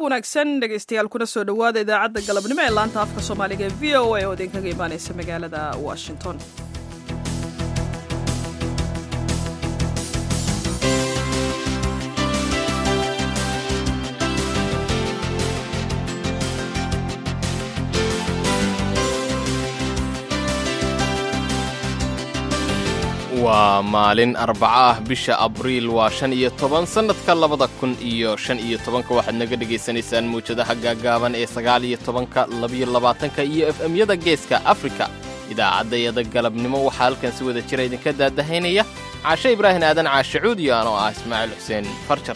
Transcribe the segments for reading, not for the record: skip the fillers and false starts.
wanaagsan dhegaystayaal kuna soo dhowaada idaacadda galabnimo ee laanta afka soomaaliga ee v o a oo idinkaga imaanaysa magaalada washington. waa maalin Arbaca ah bisha Abriil waa 15 sanadka 2015 waxaad naga dhageysanaysaan muujadaha gaagaaban ee 19 22 iyo FM-yada Geeska Afrika. idaacadda galabnimo waxaa halkan si wada jira idinka daadahaynaya Caashe Ibraahin Aadan Caashe Cuudi oo ah Ismaaciil Xuseen Farjar.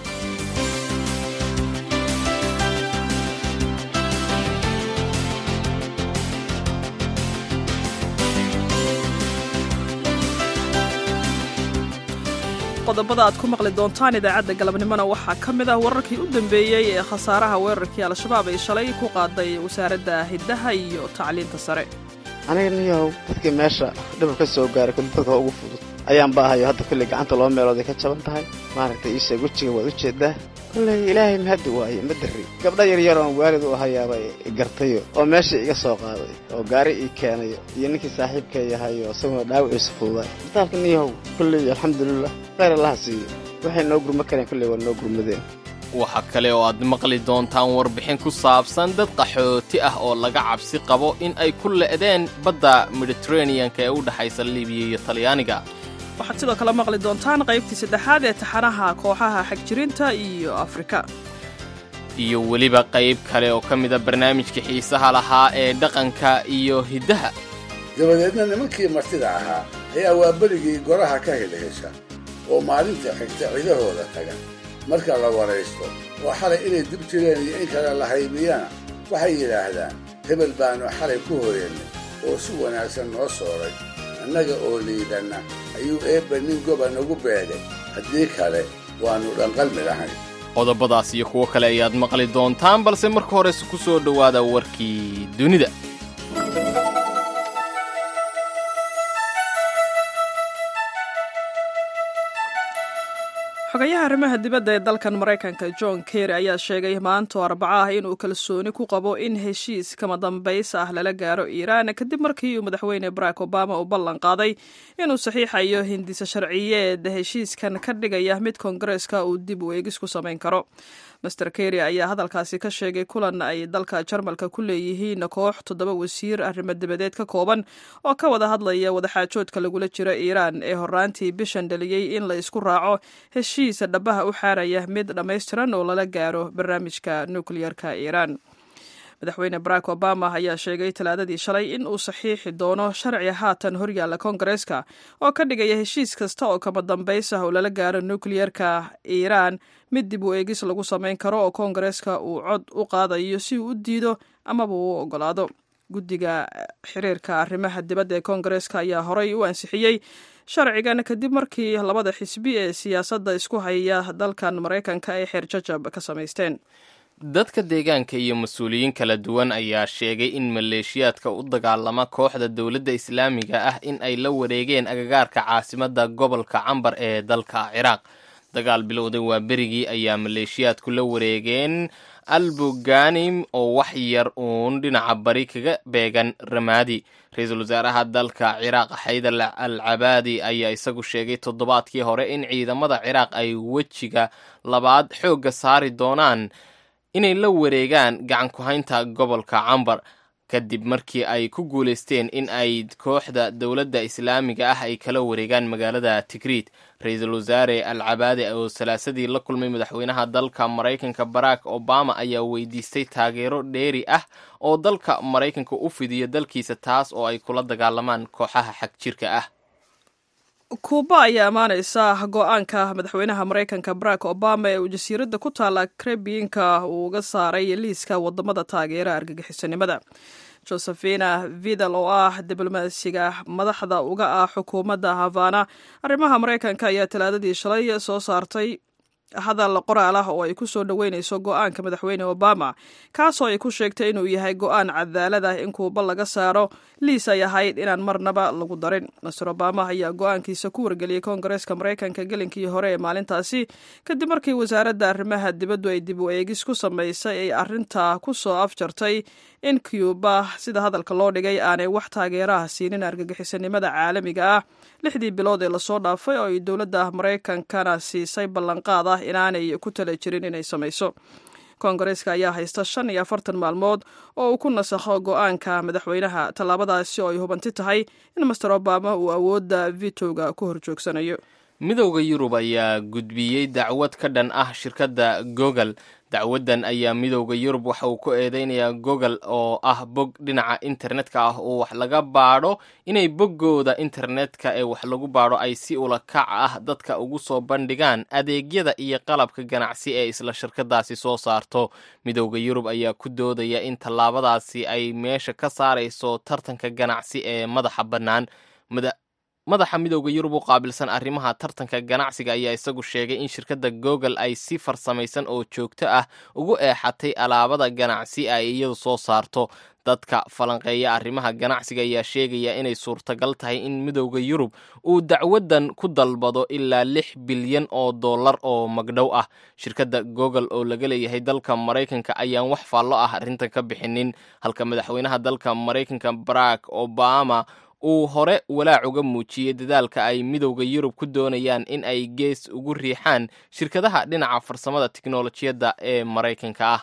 qodobada aad ku maqli doontaan idaacadda galabnimona waxaa ka mid ah wararkii u dambeeyey ee khasaaraha weerarkii al-shabaab ay shalay ku qaaday wasaaradda hiddaha iyo tacliinta sare. aniga niyow dadkii meesha dhib ka soo gaaray dadka ugu fudud ayaan baahayo hadda kulli gacanta loo meelooday ka jaban tahay maaragtay isha wajiga waad u jeedaa kulli ilaahay mahadi waaye madari gabdha yaryar oo waalid u ahayaaba gartayo oo meesha iga soo qaaday oo gaari ii keenay iyo ninkii saaxiibka yahay oo isagoo dhaawaciisa fuuday dadka niyow kulli alxamdulillah khayr Allah siiyo waxay noo gurma kareen kulli waa noo gurmadeen. waxa kale oo aad maqli doontaan warbixin ku saabsan dad qaxooti ah oo laga cabsi qabo in ay ku le'deen badda Mediterranean-ka ee u dhaxaysa Liibiya iyo Talyaaniga. waxaad sidoo kale maqli doontaan qaybtii saddexaad ee taxanaha kooxaha xagjirinta iyo Afrika iyo weliba qayb kale oo ka mid ah barnaamijka xiisaha lahaa ee dhaqanka iyo hiddaha. dabadeedna nimankii martida ahaa ayaa waa berigii goraha ka helhesha oo maalinta xigta cidahooda taga marka la waraysto oo xalay inay dib jireen iyo in kale la haybiyana waxay yidhaahdaan hebel baanu xalay ku horeennay oo si wanaagsan noo sooray annaga oo liidanna ayuu eebba nin goba nagu beegay haddii kale waannu dhanqalmi lahayn. qodobadaas iyo kuwo kale ayaad maqli doontaan balse marka hore ku soo dhowaada warkii dunida. xogayaha arrimaha dibadda ee dalkan Mareykanka John Kerry ayaa sheegay maanta Arbaca ah inuu kalsooni ku qabo in heshiis kama dambays ah lala gaaro Iiraan kadib markii uu madaxweyne Barack Obama u ballan qaaday inuu saxiixayo hindisa sharciyeed heshiiskan ka dhigaya mid Koongareeska uu dib u eegis ku samayn karo. Mr. Kerry ayaa hadalkaasi ka sheegay kulan ay dalka Jarmalka ku leeyihiin koox 7 wasiir arrimo dibadeed ka kooban oo ka wada hadlaya wadaxaajoodka lagula jiro Iiraan ee horraantii bishan dhaliyay in la isku raaco heshiis dhabaha u xaaraya mid dhammaystiran oo lala gaaro barnaamijka nukliyeerka Iiraan. madaxweyne Barack Obama ayaa sheegay talaadadii shalay in uu saxiixi doono sharci haatan horyaalla Koongareeska oo ka dhigaya heshiis kasta oo kama dambays ah oo lala gaaro nukliyeerka Iiraan mid dib u eegis lagu samayn karo oo Koongareeska uu cod u qaadayo si uu u diido amaba uu ogolaado. guddiga xiriirka arrimaha dibadda ee Koongareeska ayaa horay u ansixiyey sharcigan kadib markii labada xisbi ee siyaasadda isku haya dalkan Mareykanka ay xeer jajab ka samaysteen. dadka deegaanka iyo mas'uuliyiin kala duwan ayaa sheegay in maleeshiyaadka u dagaalama kooxda dowladda islaamiga ah in ay la wareegeen agagaarka caasimadda gobolka Cambar ee dalka Ciraaq. dagaal bilowday waa berigii ayaa maleeshiyaadku la wareegeen Al-Buganim oo wax yar uun dhinaca bari kaga beegan Ramaadi. ra-iisul wasaaraha dalka Ciraaq Haydar al-Cabaadi ayaa isagu sheegay toddobaadkii hore in ciidamada Ciraaq ay wejiga labaad xoogga saari doonaan inay la wareegaan gacan ku haynta gobolka Cambar kadib markii ay ku guuleysteen in ay kooxda dowladda islaamiga ah ay kala wareegaan magaalada Tikrit. ra-iisul wasaare al-Cabaadi oo salaasadii la kulmay madaxweynaha dalka Mareykanka Barack Obama ayaa weydiistay taageero dheeri ah oo dalka Mareykanka u fidiyo dalkiisa taas oo ay kula dagaalamaan kooxaha xagjirka ah. Kuuba ayaa amaanaysa go'aanka madaxweynaha Mareykanka Barack Obama ee uu jasiiradda ku taala Caribbean-ka uu uga saaray liiska wadamada taageera argagixisanimada. Josefina Vidal oo ah diblomaasiga madaxda uga ah xukuumadda Havana arrimaha Mareykanka ayaa talaadadii shalay soo saartay hadal qoraal ah oo ay ku soo dhoweynayso go'aanka madaxweyne obama kaasoo ay ku sheegtay inuu yahay go'aan cadaalad ah in kuuba laga saaro liis ay ahayd inaan marnaba lagu darin. master obama ayaa go'aankiisa ku wargeliyey koongareeska maraykanka gelinkii hore ee maalintaasi kadib markii wasaaradda arrimaha dibaddu ay dib u eegis ku samaysay ay arrintaa ku soo afjartay in cuuba sida hadalka loo dhigay aanay wax taageeraha siinin argagixisanimada caalamiga ah 6 bilood ee lasoo dhaafay oo ay dowladda maraykankana siisay ballanqaad ah inaanay ku tala jirin inay samayso. koongareeska ayaa haysta 45 maalmood oo uu ku nasakho go'aanka madaxweynaha tallaabadaasi oo ay hubanti tahay in master obama uu awoodda vitoga ku horjoogsanayo. midowda yurub ayaa gudbiyey dacwad ka dhan ah shirkadda google. dacwaddan ayaa midowda yurub waxa uu ku eedeynayaa google oo ah bog dhinaca internetka ah oo wax laga baadho inay boggooda internetka ee wax lagu baadho ay si ula kac ah dadka ugu soo bandhigaan adeegyada iyo qalabka ganacsi ee isla shirkadaasi soo saarto. midowda yurub ayaa ku doodaya in tallaabadaasi ay meesha ka saarayso tartanka ganacsi ee madaxa bannaan. madaxa midowda yurub u qaabilsan arrimaha tartanka ganacsiga ayaa isagu sheegay in shirkadda google ay si farsamaysan oo joogto ah ugu eexatay alaabada ganacsi ay iyadu soo saarto. dadka falanqeeya arrimaha ganacsiga ayaa sheegaya inay suurtagal tahay in midowda yurub uu dacwaddan ku dalbado ilaa $6 bilyan oo magdhow ah. shirkadda google oo laga leeyahay dalka maraykanka ayaan wax faallo ah arrintan ka bixinin, halka madaxweynaha dalka maraykanka barack obama uu hore walaac uga muujiyey dadaalka ay midowda yurub ku doonayaan in ay gees ugu riixaan shirkadaha dhinaca farsamada tiknolojiyadda ee maraykanka ah.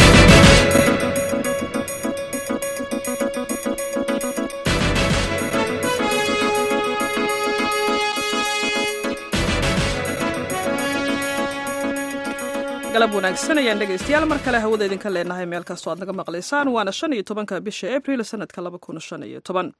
galab wanaagsan ayaan dhegaystayaal mar kale hawada idinka leenahay meel kastoo aad naga maqlaysaan. waana 15 bisha abril sanadka 2015.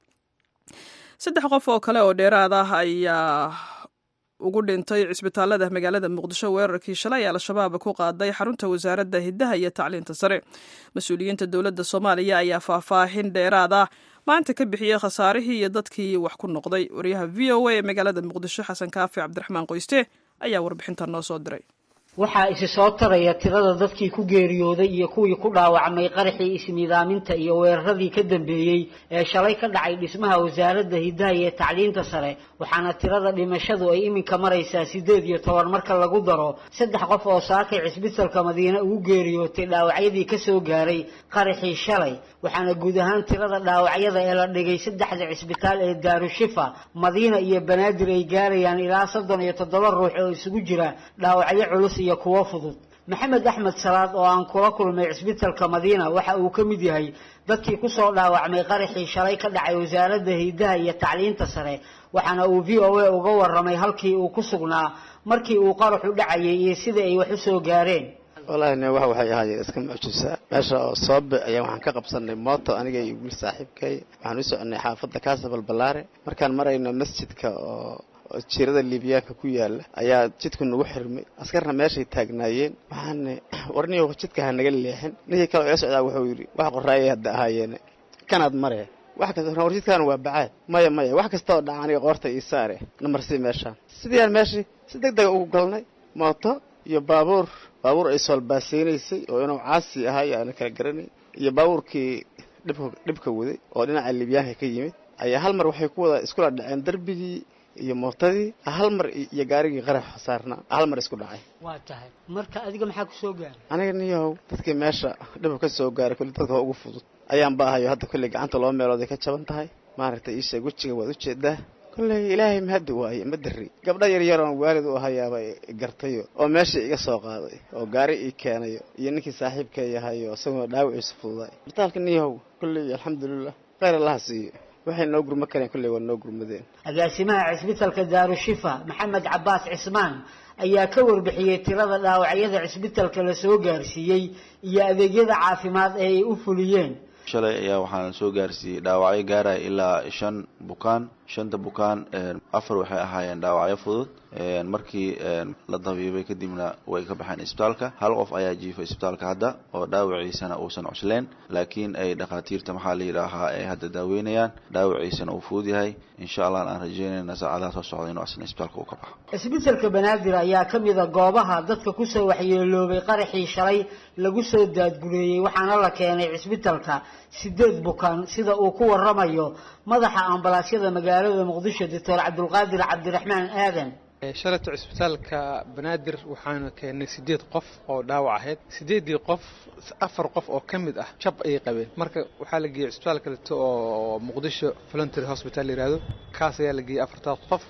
3 qof oo kale oo dheeraad ah ayaa ugu dhintay cisbitaalada magaalada muqdisho weerarkii shalay al-shabaab ku qaaday xarunta wasaaradda hiddaha iyo tacliinta sare. mas-uuliyiinta dowladda Soomaaliya ayaa faahfaahin dheeraad ah maanta ka bixiyay khasaarihii iyo dadkii wax ku noqday. wariyaha VOA ee magaalada muqdisho xasan kaafi cabdiraxmaan qoyste ayaa warbixintan noo soo diray. waxaa isi soo taraya tirada dadkii ku geeriyooday iyo kuwii ku dhaawacmay qaraxii isniidaaminta iyo weeraradii ka dambeeyey ee shalay ka dhacay dhismaha wasaaradda hiddaha iyo tacliinta sare, waxaana tirada dhimashadu ay iminka maraysaa 18 marka lagu daro 3 qof oo saakay cisbitaalka Madiina ugu geeriyootay dhaawacyadii ka soo gaaray qaraxii shalay. waxaana guud ahaan tirada dhaawacyada ee la dhigay 3 cisbitaal ee Daarushifa, Madiina iyo Banaadir ay gaarayaan ilaa 37 ruux oo isugu jira dhaawacyo culus iyo kuwa fudud. maxamed axmed salaad oo aan kula kulmay cisbitaalka Madiina waxa uu ka mid yahay dadkii ku soo dhaawacmay qaraxii shalay ka dhacay wasaaradda hiddaha iyo tacliinta sare, waxaana uu VOA uga warramay halkii uu ku sugnaa markii uu qaraxu dhacayay iyo sida ay wax u soo gaareen. والله waxay ahaayeen iska mucjisa meesha oo soob ayaan waxaan ka qabsanay mooto aniga iyo wiil saaxiibkay waxaan u soconay xaafadda Kaasabal Balaare markaan marayno masjidka oo jiirada Liibiyaanka ku yaala ayaa jidku nagu xirmay askarna meeshay taagnaayeen waxaan warniyo jidka ha naga leexin ninkii kale ee socdaa wuxuu yiri wax qoraayay hadda ahaayeen kanaad maree wax kasta warjidkan waa bacaad maya wax kasta oo dhacay qoorta ii saare namarsi meesha sidii meeshii si degdeg ugu galnay mooto iyo baabuur ay soo baaseeynayay oo inuu caasi ahaa aan kala garanay iyo baabuurkii dhibka waday oo dhinaca Liibiyaanka ka yimid ayaa hal mar waxay ku wada isku dhaceen darbigii iyo mootadii hal mar iyo gaarigii qarax saarna hal mar isku dhacay. waa tahay marka adiga maxaa ku soo gaaray? aniga niyow dadkii meesha dhib ka soo gaaray kulli dadka ugu fudud ayaan baahayo hadda kulli gacanta loo meelooday ka jaban tahay maaragtay ii sheeg wajiga waad u jeedaa kulli ilaahay mahad waaye madari gabdha yar oo waalid u hayaaba gartay oo meesha iga soo qaaday oo gaari ii keenay iyo ninkii saaxiibkay yahay oo asagoo dhaawaciisa fududay isbitaalka niyow kulli alxamdulillah khayr Allah siiyo waxay noo gurma kareen kulli waa noo gurmadeen. agaasimaha cisbitaalka Daarushifa Maxamed Cabbaas Cismaan ayaa ka warbixiyay tirada dhaawacyada cisbitaalka la soo gaarsiiyay iyo adeegyada caafimaad ee ay u fuliyeen. shalay ayaa waxaan soo gaarsiiyay dhaawacyo gaaraya ilaa 5 bukaan shanta bukaan afar waxay ahaayeen dhaawacyo fudud markii la dabiibay kadibna way ka baxeen isbitaalka. hal qof ayaa jiifay isbitaalka hadda oo dhaawaciisana uusan cusleen, laakiin ay dhakhaatiirta maxaa la yidhaahaa ay hadda daaweynayaan, dhaawaciisana uu fudud yahay. insha allah aan rajeynayna saacadaha soo socda inuu asna isbitaalka uu ka baxo. isbitaalka Banaadir ayaa ka mid ah goobaha dadka ku soo waxyeeloobay qaraxii shalay lagu soo daadgureeyay, waxaana la keenay isbitaalka 8 bukaan sida uu ku waramayo madaxa ambalaasyada magaalada Muqdisho Dr. Cabdulqaadir Cabdiraxmaan Aadan. شلت عسبتالك بنادر وحنا كان 8 qof oo dhaawac ahayd 8 qof 4 qof oo kamid ah jab ay qabeen marka waxa la geeyay isbitaalka oo Muqdisho Voluntary Hospital yiraahdo kaas ayaa la geeyay 4 qof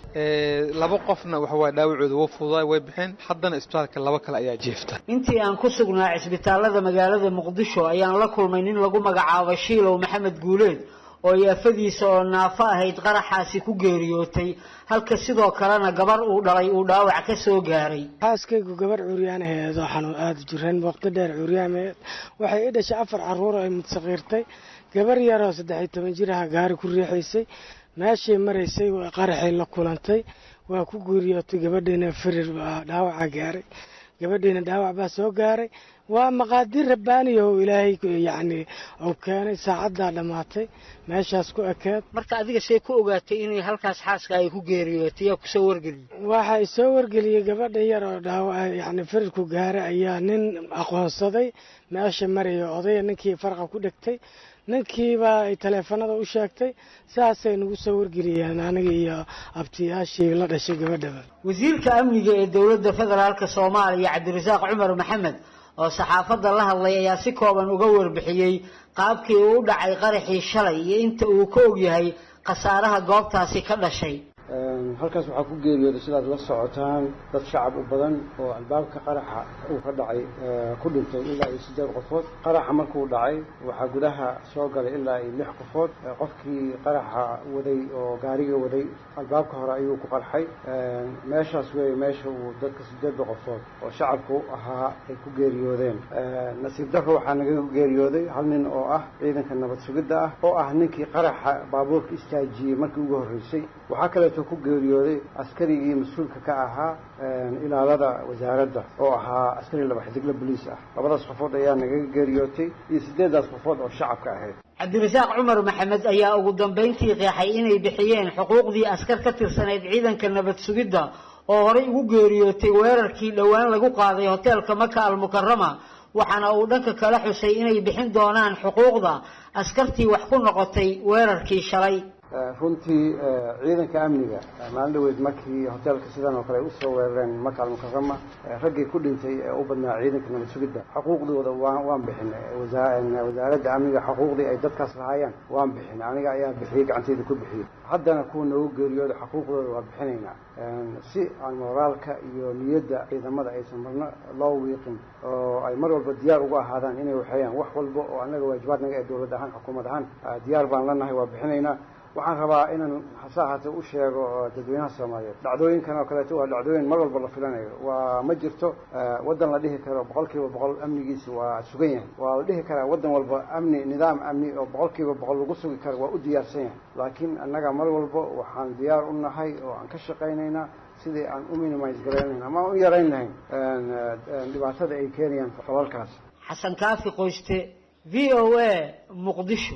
2 qofna waxa way dhaawacooda oo fududay way bixeen haddana isbitaalka 2 kale ayaa jeefta. intii aan ku sugnaa isbitaalada magaalada Muqdisho ayaan la kulmay nin lagu magacaabo Shiilow Maxamed Guuleed oo yaafadiisa oo naafa ahayd qaraxaasi ku geeriyootay halka sidoo kalena gabar uu dhalay uu dhaawac ka soo gaaray. xaaskaygu gabar curyaan ahayd oo xanuun aad jireen waqti dheer curyaameed waxay dhashay 4 caruur ay mudsaqiirtay gabar yar oo 13 jir ah gaari ku riixaysay meeshii maraysay waa qaraxay la kulantay waa ku geeriyootay gabadheena firir dhaawac gaaray gabadheena dhaawac baa soo gaaray waa maqaadir rabbaani oo ilaahay yaani oo keenay saacada dhamaatay meeshaas ku ekeed. marka adiga say ku ogaatay inay halkaas xaaska ay ku geeriyootay ku soo wargeliyay? waxa ay soo wargeliyay gabadha yar oo dhaawac yaani firirku gaaray ayaa nin aqoonsaday meesha maray oday ninkii farqa ku dhigtay ninkiiba ay teleefanada u sheegtay saasay nagu soo wargeliyeen aniga iyo abtiyaashii la dhashay gabadha. wasiirka amniga ee dawladda federaalka Soomaaliya Cabdirasaaq Cumar Maxamed oo saxaafadda la hadlay ayaa si kooban uga warbixiyay qaabkii uu u dhacay qaraxii shalay iyo inta uu ka og yahay khasaaraha goobtaasi ka dhashay. halkaas waxaa ku geeriyooday sidaad la socotaan dad shacab u badan oo albaabka qaraxa uu ka dhacay ku dhintay ilaa 8 qofood. qaraxa markuu dhacay waxaa gudaha soo galay ilaa 6 qofood. qofkii qaraxa waday oo gaariga waday albaabka hore ayuu ku qarxay. meeshaas weey meesha uu dadka 8 qofood oo shacabku ahaa ay ku geeriyoodeen. nasiib darro waxaa naga geeriyooday hal nin oo ah ciidanka nabad sugidda ah oo ah ninkii qaraxa baabuurka istaajiyay markii ugu horeysay. waxaa kale oo ku geeriyooday askarigii mas'uulka ka ahaa ilaalada wasaaradda oo ahaa askari laba xidigla booliis ah. labadaas qofood ayaa naga geeriyootay iyo 8 qofood oo shacabka ahayd. Cabdirasaaq Cumar Maxamed ayaa ugu dambeyntii qeexay inay bixiyeen xuquuqdii askar ka tirsaneyd ciidanka nabad sugidda oo horay ugu geeriyootay weerarkii dhawaan lagu qaaday hoteelka Maka al-Mukarrama, waxaana uu dhanka kala xusay inay bixin doonaan xuquuqda askartii wax ku noqotay weerarkii shalay. runtii ciidanka amniga maalin dhaweyd markii hoteelka sidan oo kale u soo weerareen Maka al-Mukarrama raggii ku dhintay ee u badnaa ciidanka nabad sugidda xuquuqdooda waan bixinay. wasaaradda amniga xuquuqdii ay dadkaas lahaayeen waan bixinay, aniga ayaa bixiyay gacantayda ku bixiyay. haddana kuwa noogu geeriyooda xuquuqdooda waa bixinaynaa si aan moraalka iyo niyadda ciidamada aysan marna loo wiiqin oo ay mar walba diyaar ugu ahaadaan inay waxayaan wax walba oo anaga waajibaadnaga ee dawlad ahaan xukuumad ahaan diyaar baan lanahay waa bixinaynaa. waxaan rabaa inaan xasaahata u sheego dadweynaha Soomaaliyeed dhacdooyinkan oo kale waa dhacdooyin mar walba la filanayo. waa ma jirto wadan la dhihi karo 100% amnigiisa waa sugan yahay. waa la dhihi karaa wadan walba amni nidaam amni oo 100% lagu sugi karo waa u diyaarsan yahay. laakiin annaga mar walba waxaan diyaar u nahay oo aan ka shaqaynaynaa sidii aan u minimize gareynayn ama u yareyn lahayn dhibaatada ay keenayaan falalkaas. Xasan Kaafi Qoyste, VOA, Muqdisho.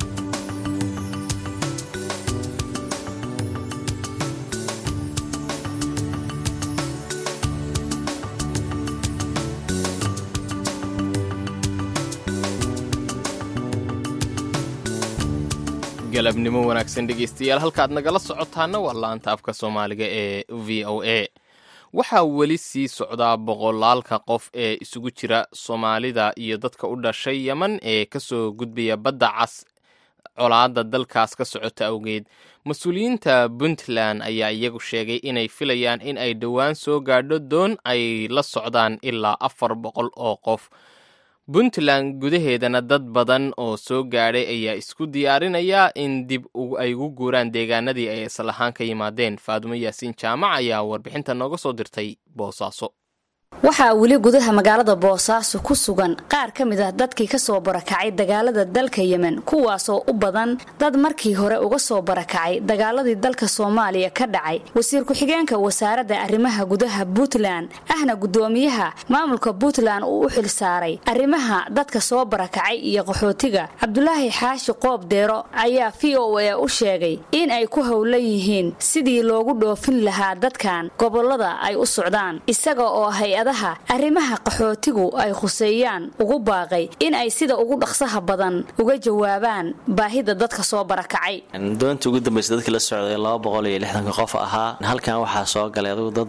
galabnimo wanaagsan dhegeystayaal halkaad nagala socotaana waa laanta afka Soomaaliga ee VOA. waxaa weli sii socdaa boqolaalka qof ee isugu jira Soomaalida iyo dadka u dhashay Yemen ee ka soo gudbaya badda cas colaadda dalkaas ka socota awgeed. mas-uuliyiinta Puntland ayaa iyagu sheegay inay filayaan in ay dhowaan soo gaadho doon ay la socdaan ilaa 400 oo qof. Puntland gudaheedana dad badan oo soo gaadhay ayaa isku diyaarinaya in dib ay ugu guuraan deegaanadii ay islahaan ka yimaadeen. Faadumo Yaasiin Jaamac ayaa warbixinta nooga soo dirtay Boosaaso. waxaa weli gudaha magaalada Boosaaso ku sugan qaar ka mid ah dadkii ka soo barakacay dagaalada dalka Yemen kuwaasoo u badan dad markii hore uga soo barakacay dagaaladii dalka Soomaaliya ka dhacay wasiir ku-xigeenka wasaaradda arrimaha gudaha Puntland ahna gudoomiyaha maamulka Puntland uu u xil saaray arrimaha dadka soo barakacay iyo qaxootiga Cabdulaahi Xaashi Qoob Deero ayaa VOA u sheegay in ay ku howlan yihiin sidii loogu dhoofin lahaa dadkan gobolada ay u socdaan isaga oo hay'adaha arrimaha qaxootigu ay khuseeyaan ugu baaqay in ay sida ugu dhaqsaha badan uga jawaabaan baahida dadka soo barakacay doonta ugu dambeysay dadkii la socday 260 qof ahaa halkan waxaa soo galay dad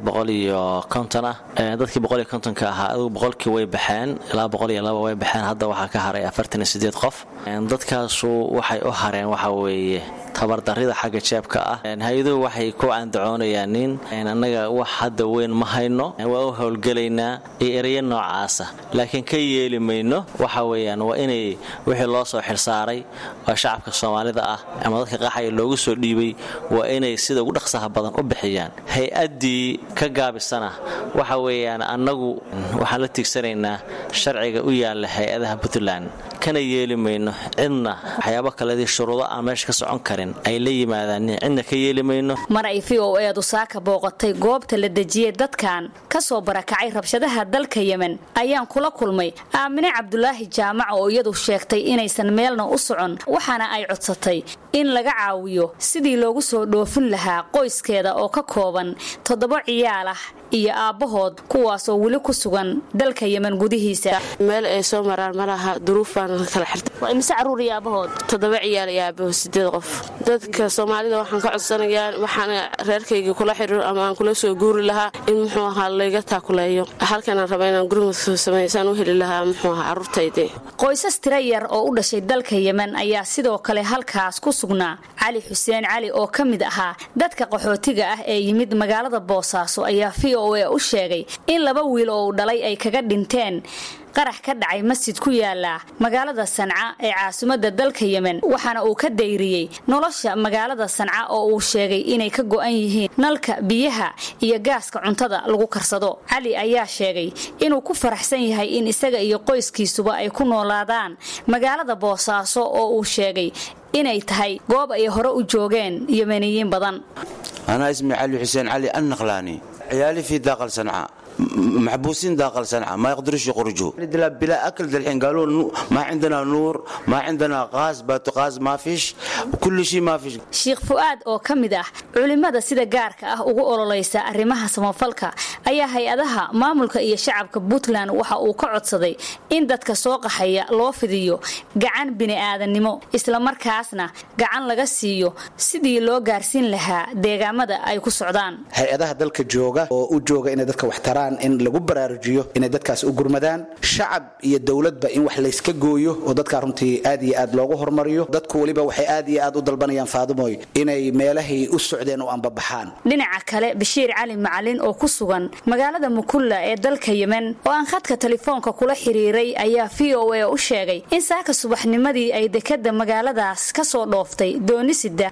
150 ah dadkii 150 ka ahaa boqolkii way baxeen 202 way baxeen hadda waxaa ka haray 48 qof dadkaas waxay u hareen waxa weeye tabardarrida xagga jeebka ah hay'aduhu waxay ku andacoonayaan in annaga wax hadda weyn ma hayno waa u howlgalaynaa ereyo noocaas ah laakiin ka yeelimayno waxa weeyaan waa inay wixii loo soo xilsaaray oo shacabka Soomaalida ah ama dadka qaxay loogu soo dhiibay waa inay sida ugu dhaqsaha badan u bixiyaan hay'adii ka gaabisana waxa weeyaan annagu waxaan la tiigsanaynaa sharciga u yaala hay'adaha Puntland kana yeelimayno cidna waxyaabo kale shuruudo aan meesha ka socon karin ay la yimaadaan cidna ka yeelimayno mar ay VOA Saaka booqatay goobta la dejiyay dadkan ka soo barakacay rabshadaha dalka Yemen ayaan kula kulmay Aamine Cabdulaahi Jaamac oo iyadu sheegtay inaysan meelna u socon waxaana ay codsatay in laga caawiyo sidii loogu soo dhoofin lahaa qoyskeeda oo ka kooban 7 ciyaal ah iyo aabahood kuwaasoo weli ku sugan dalka Yemen gudihiisa meel ay soo maraan malaha duruufan kala xirtay waa imisa caruur iyo aabahood 7 ciyaal iyo aabahood 8 qof dadka Soomaalida waxaan ka codsanayaa waxaan reerkayga kula xiriir ama aan kula soo guuri lahaa in muxuu ahaa layga taakuleeyo halkan aan rabaa inaan guriga soo sameeyaan u heli lahaa muxuu ahaa carruurtayda qoysas tira yar oo u dhashay dalka Yemen ayaa sidoo kale halkaas ku sugnaa Cali Xuseen Cali oo ka mid ahaa dadka qaxootiga ah ee yimid magaalada Boosaaso ayaa VOA u sheegay in 2 wiil oo dhalay ay kaga dhinteen qarax ka dhacay masjid ku yaala magaalada Sanca ee caasimadda dalka Yemen waxaana uu ka dayriyay nolosha magaalada Sanca oo uu sheegay inay ka go'an yihiin nalka biyaha iyo gaaska cuntada lagu karsado Cali ayaa sheegay inuu ku faraxsan yahay in isaga iyo qoyskiisuba ay ku noolaadaan magaalada Boosaaso oo uu sheegay inay tahay goob ay hore u joogeen Yemeniyiin badan ana ismi Cali Xuseen Cali an-Naqlani عيالي في داخل صنعاء محبوسين داخل صنعاء ما يقدروش يخرجوا بلا أكل الحين قالوا ما عندنا نور ما عندنا غاز باتغاز ما فيش كل شيء ما فيش شيخ فؤاد oo kamid ah culimada sida gaarka ah ugu ololeysa arrimaha samafalka ayaa hay'adaha maamulka iyo shacabka Puntland waxa uu ka codsaday in dadka soo qaxaya loo fidiyo gacan bini'aadanimo isla markaasna gacan laga siiyo sidii loo gaarsiin lahaa deegaamada ay ku socdaan hay'adaha dalka jooga oo u jooga in dadka wax taraan in lagu baraarujiyo in dadkaas u gurmadaan shacab iyo dawladba in wax la iska gooyo oo dadka runtii aad iyo aad loogu hormariyo dadku waliba waxay aad iyo aad u dalbanayaan Faadumooy inay meelahay u socdeen oo anbabaxaan dhinaca kale Bashiir Cali Macalin oo ku sugan magaalada Mukulla ee dalka Yemen oo aan khadka telefoonka kula xiriiray ayaa VOA u sheegay in saaka subaxnimadii ay dekada magaaladaas ka soo dhooftay doonisida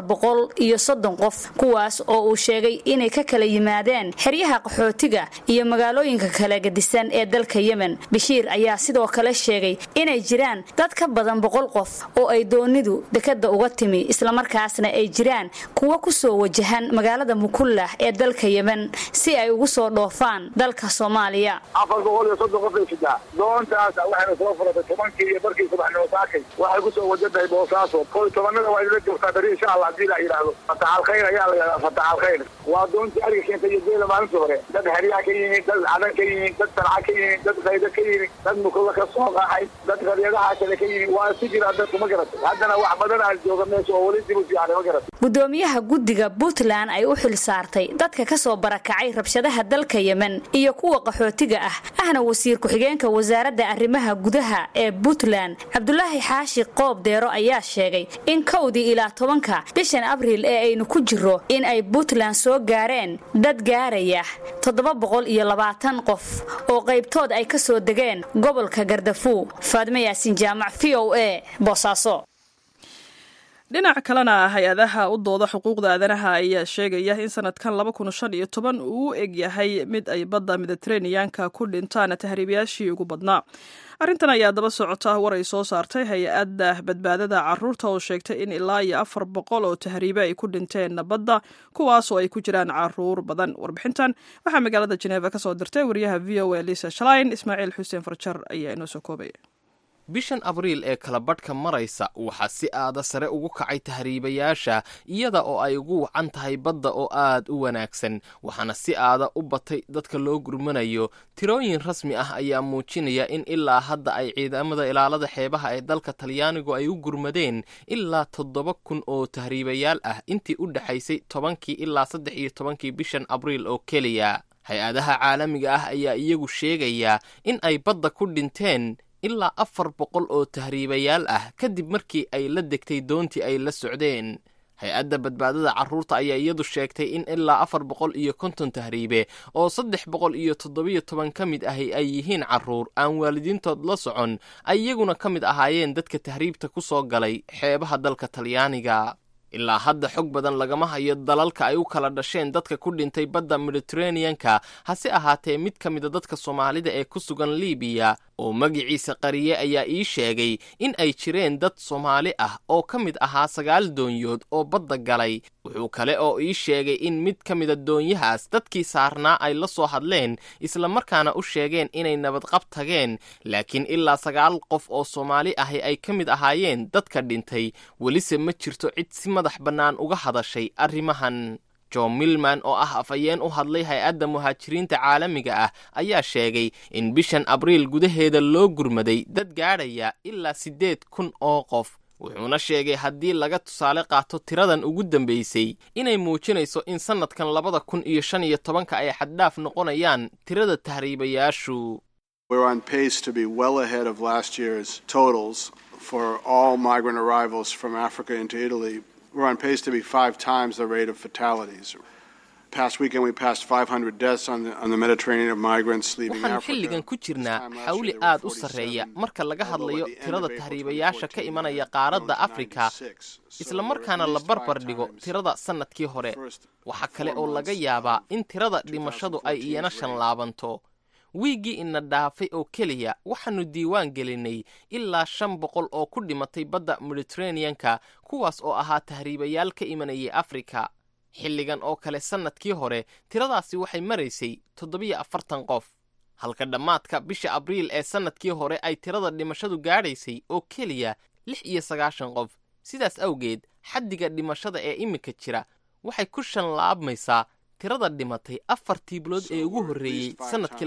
430 qof kuwaas oo uu sheegay inay ka kala yimaadeen xeryaha qaxootiga iyo magaalooyinka kala gadisan ee dalka Yemen Bashiir ayaa sidoo kale sheegay inay jiraan dad ka badan 100 qof oo ay doonidu dekada uga timi isla markaasna ay jiraan kuwa ku soo wajahan magaalada Mukulla ee dalka Yemen si ay ugu soo dhoofaan dalka Soomaaliya 430 qof ay fidaa doontaas waxay soo furatay 10kii iyo barkii subaxnimo saakay waxay ku soo wajaday Boosaaso kol 10nada waa la joogtaa bari insha Allah hadii la yiraahdo fataal khayr ayaa la fataal khayr waa doontii ariga keentay jeela maalintii hore dad hariya ka yimid dad cadan ka yimid dad Sanca ka yimid dad qayda ka yimid dad Mukulla ka soo qaxay dad qaryadaha kale ka yimid waa si jira dad kuma garatay haddana wax badan aan jooga meesha oo wali dib u fiican ma garatay gudoomiyaha guddiga Puntland ay u xil saartay dadka ka soo barakacay rabshadaha dalka Yemen iyo kuwa qaxootiga ah ahna wasiir ku-xigeenka wasaaradda arrimaha gudaha ee Puntland Cabdulaahi Xaashi Qoob Deero ayaa sheegay in 1 ilaa 10 bishan Abriil ee aynu ku jiro in ay Puntland soo gaareen dad gaaraya 720 qof oo qaybtood ay ka soo degeen gobolka Gardafu Faadme Yaasin Jaamac VOA Boosaaso dhinac kalena hay-adaha u dooda xuquuqda aadanaha ayaa sheegaya in sanadkan 2015 uu u eg yahay mid ay badda mediteraneanka ku dhintaan tahriibayaashii ugu badnaa. arrintan ayaa daba socota war ay soo saartay hay-adda badbaadada caruurta oo sheegtay in ilaa iyo 400 oo tahriibe ay ku dhinteen badda, kuwaasoo ay ku jiraan caruur badan. warbixintan waxaa magaalada Geneva ka soo dirtay wariyaha VOA Lisa Schlein. Ismaaciil Xuseen Farjar ayaa inoo soo koobaya. bishan abriil ee kala badhka maraysa waxaa si aada sare ugu kacay tahriibayaasha iyada oo ay ugu wacan tahay badda oo aad u wanaagsan, waxaana si aada u batay dadka loo gurmanayo. tirooyin rasmi ah ayaa muujinaya in ilaa hadda ay ciidamada ilaalada xeebaha ee dalka Talyaanigu ay u gurmadeen ilaa 7,000 oo tahriibayaal ah intii u dhaxaysay 10 ilaa 13 bishan abriil oo keliya. hay-adaha caalamiga ah ayaa iyagu sheegaya in ay badda ku dhinteen ilaa 400 oo tahriibayaal ah kadib markii ay la degtay doontii ay la socdeen. hay-adda badbaadada carruurta ayaa iyadu sheegtay in ilaa 450 tahriibe oo 317 ka mid ahi ay yihiin carruur aan waalidiintood la socon, ay iyaguna ka mid ahaayeen dadka tahriibta ku soo galay xeebaha dalka Talyaaniga. ilaa hadda xog badan lagama hayo dalalka ay u kala dhasheen dadka ku dhintay badda Mediterranean-ka, hase ahaatee mid ka mid a dadka Soomaalida ee ku sugan Liibiya oo magaciisa qariye ayaa ii sheegay in ay jireen dad Soomaali ah oo ka mid ahaa 9 doonyood oo badda galay. wuxuu kale oo ii sheegay in mid ka mid a doonyahaas dadkii saarnaa ay la soo hadleen isla markaana u sheegeen inay nabadqab tageen, laakiin ilaa 9 qof oo Soomaali ahi ay ka mid ahaayeen dadka dhintay. welise ma jirto cid si madax bannaan uga hadashay arrimahan. John Milman oo ah afayeen u hadlay hay-adda muhaajiriinta caalamiga ah ayaa sheegay in bishan abriil gudaheeda loo gurmaday dad gaadhaya ilaa 8,000 oo qof. wuxuuna sheegay haddii laga tusaale qaato tiradan ugu dambaysay inay muujinayso in sanadkan 2015 ay xaddhaaf noqonayaan tirada tahriibayaashu. We're on pace to be well ahead of last year's totals for all migrant arrivals from Africa into Italy. We're on pace to be 5 times the rate of fatalities. Past weekend we passed 500 deaths on the Mediterranean of migrants leaving Africa. waxaan xilligan ku jirnaa xawli aad u sarreeya marka laga hadlayo tirada tahriibayaasha ka imanaya qaaradda Afrika, isla markaana la barbar dhigo tirada sanadkii hore. waxa kale oo laga yaabaa in tirada dhimashadu ay iyana 5 laabanto. wiigii ina dhaafay oo keliya waxaanu diiwaan gelinay ilaa 500 oo ku dhimatay badda Mediterranean-ka, kuwaas oo ahaa tahriibayaal ka imanayay Afrika. xilligan oo kale sanadkii hore tiradaasi waxay maraysay 47 qof, halka dhammaadka bisha abriil ee sanadkii hore ay tirada dhimashadu gaadhaysay oo keliya 96 qof. sidaas awgeed xaddiga dhimashada ee imika jira waxay ku shanlaabmaysaa tirada dhimatay 4 bilood ee ugu horreeyay sanadkii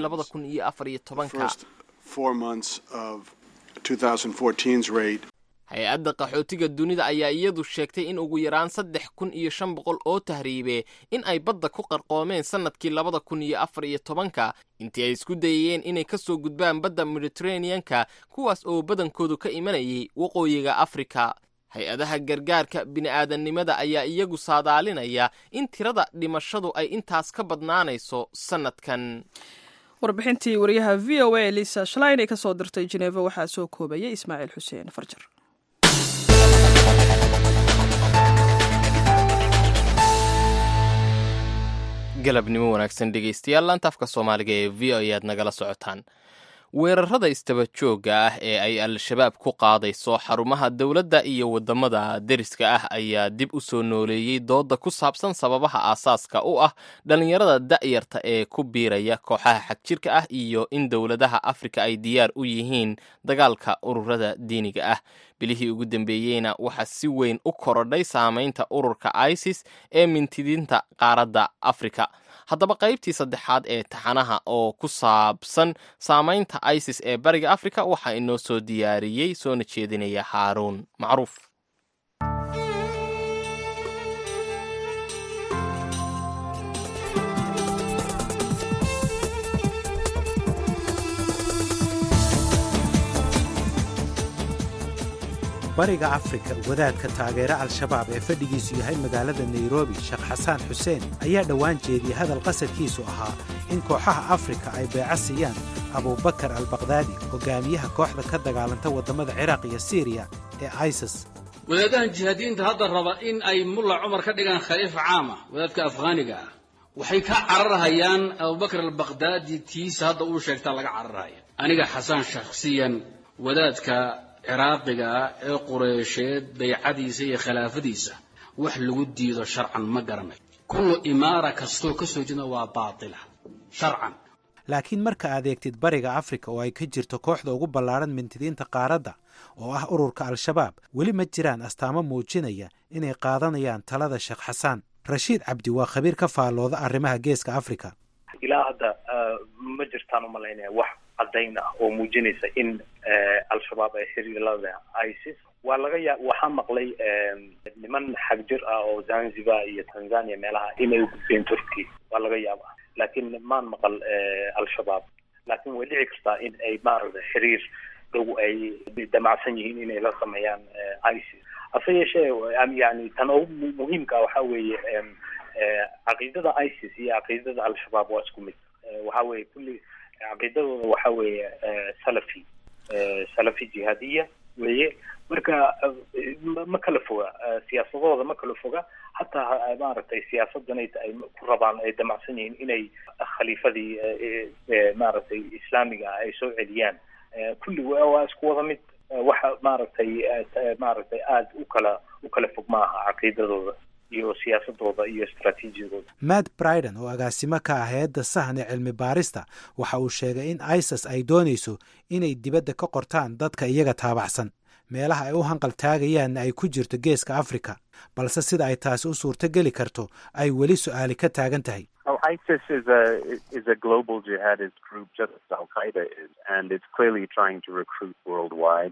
2014. hay-adda qaxootiga dunida ayaa iyadu sheegtay in ugu yaraan 3,500 oo tahriibe in ay badda ku qarqoomeen sanadkii 2014 intii ay isku dayeen inay ka soo gudbaan badda Mediterranean-ka, kuwaas oo badankoodu ka imanayay waqooyiga Afrika. hay-adaha gargaarka bini'aadanimada ayaa iyagu saadaalinaya in tirada dhimashadu ay intaas ka badnaanayso sanadkan. warbixintii wariyaha VOA Lisa Schlein ee ka soo dirtay Geneva waxaa soo koobaya Ismaaciil Xuseen Farjar. galabnimo wanaagsan dhegaystayaal, laanta afka Soomaaliga ee VOA aad nagala socotaan. weerarada istaba joogga ah ee ay al-shabaab ku qaadayso xarumaha dowladda iyo waddamada deriska ah ayaa dib u soo nooleeyey dooda ku saabsan sababaha aasaaska u ah dhallinyarada da'yarta ee ku biiraya kooxaha xagjirka ah iyo in dowladaha Afrika ay diyaar u yihiin dagaalka ururada diiniga ah. bilihii ugu dambeeyeyna waxaa si weyn u korodhay saamaynta ururka ISIS ee mintidiinta qaaradda Afrika. haddaba qaybtii 3aad ee taxanaha oo ku saabsan saamaynta ISIS ee bariga Afrika waxaa inoo soo diyaariyey soona jeedinaya Haaruun Macruuf. bariga Afrika wadaadka taageera al-shabaab ee fadhigiisu yahay magaalada Nairobi, Sheekh Xasaan Xuseen ayaa dhowaan jeediyay hadal qasadkiisu ahaa in kooxaha Afrika ay beeca siiyaan Abubakar al-Baqdaadi, hogaamiyaha kooxda ka dagaalanta waddamada Ciraaq iyo Syria ee ISIS. wadaadahan jihaadiyiinta hadda raba in ay mulla cumar ka dhigaan khaliif caama wadaadka afghaaniga ah waxay ka cararhayaan abubakar albaqdaadi tiisa hadda uu sheegtaa laga cararhaya aniga xasaan shakhsiyan wadaadka ciraaqiga ee qureysheed baycadiisa iyo khilaafadiisa wax lagu diido sharcan ma garanayo kullu imaara kastoo ka soo jeeda waa baatila sharcan laakiin marka aad eegtid bariga afrika oo ay ka jirto kooxda ugu ballaaran mintidiinta qaaradda oo ah ururka al-shabaab weli ma jiraan astaamo muujinaya inay qaadanayaan talada sheekh xasaan rashiid cabdi waa khabiir ka faallooda arrimaha geeska afrika ilaa hadda ma jirtaan u malaynaya wax caddayn ah oo muujinaysa in al-shabaab ay xiriir la leedahay isis waa laga waxaa maqlay niman xagjir ah oo zanzibar iyo tanzania meelaha inay u gudbeen turki waa laga yaabaa laakiin maan maqal al-shabaab laakiin way dhici kartaa in ay maaragtay xiriir dhow ay damacsan yihiin inay la sameeyaan isis hase yeeshee yani tan ugu muhiimka waxaa weeye caqiidada isis iyo caqiidada al-shabaab waa isku mid waxaa weeye kulli caqiidadooda waxaa weeye salafi jihaadiya weeye marka ma kala foga siyaasadooda ma kala foga hataa maaragtay siyaasadan ay ku rabaan ay damacsan yihiin inay khaliifadii maaragtay islaamiga ay soo celiyaan kulli waa isku wada mid waxa maaragtay aada u kala fog maaha caqiidadooda iyo siyaasadooda iyo istaraatiijiyadooda matt briden oo agaasimo ka ah hay-adda sahne cilmi baarista waxa uu sheegay in isis ay doonayso inay dibadda ka qortaan dadka iyaga taabacsan meelaha ay u hanqal taagayaanna ay ku jirto geeska afrika balse sida ay taasi u suurto geli karto ay weli su-aali ka taagan tahay ISIS is a global jihadist group just as Al-Qaeda is, and it's clearly trying to recruit worldwide.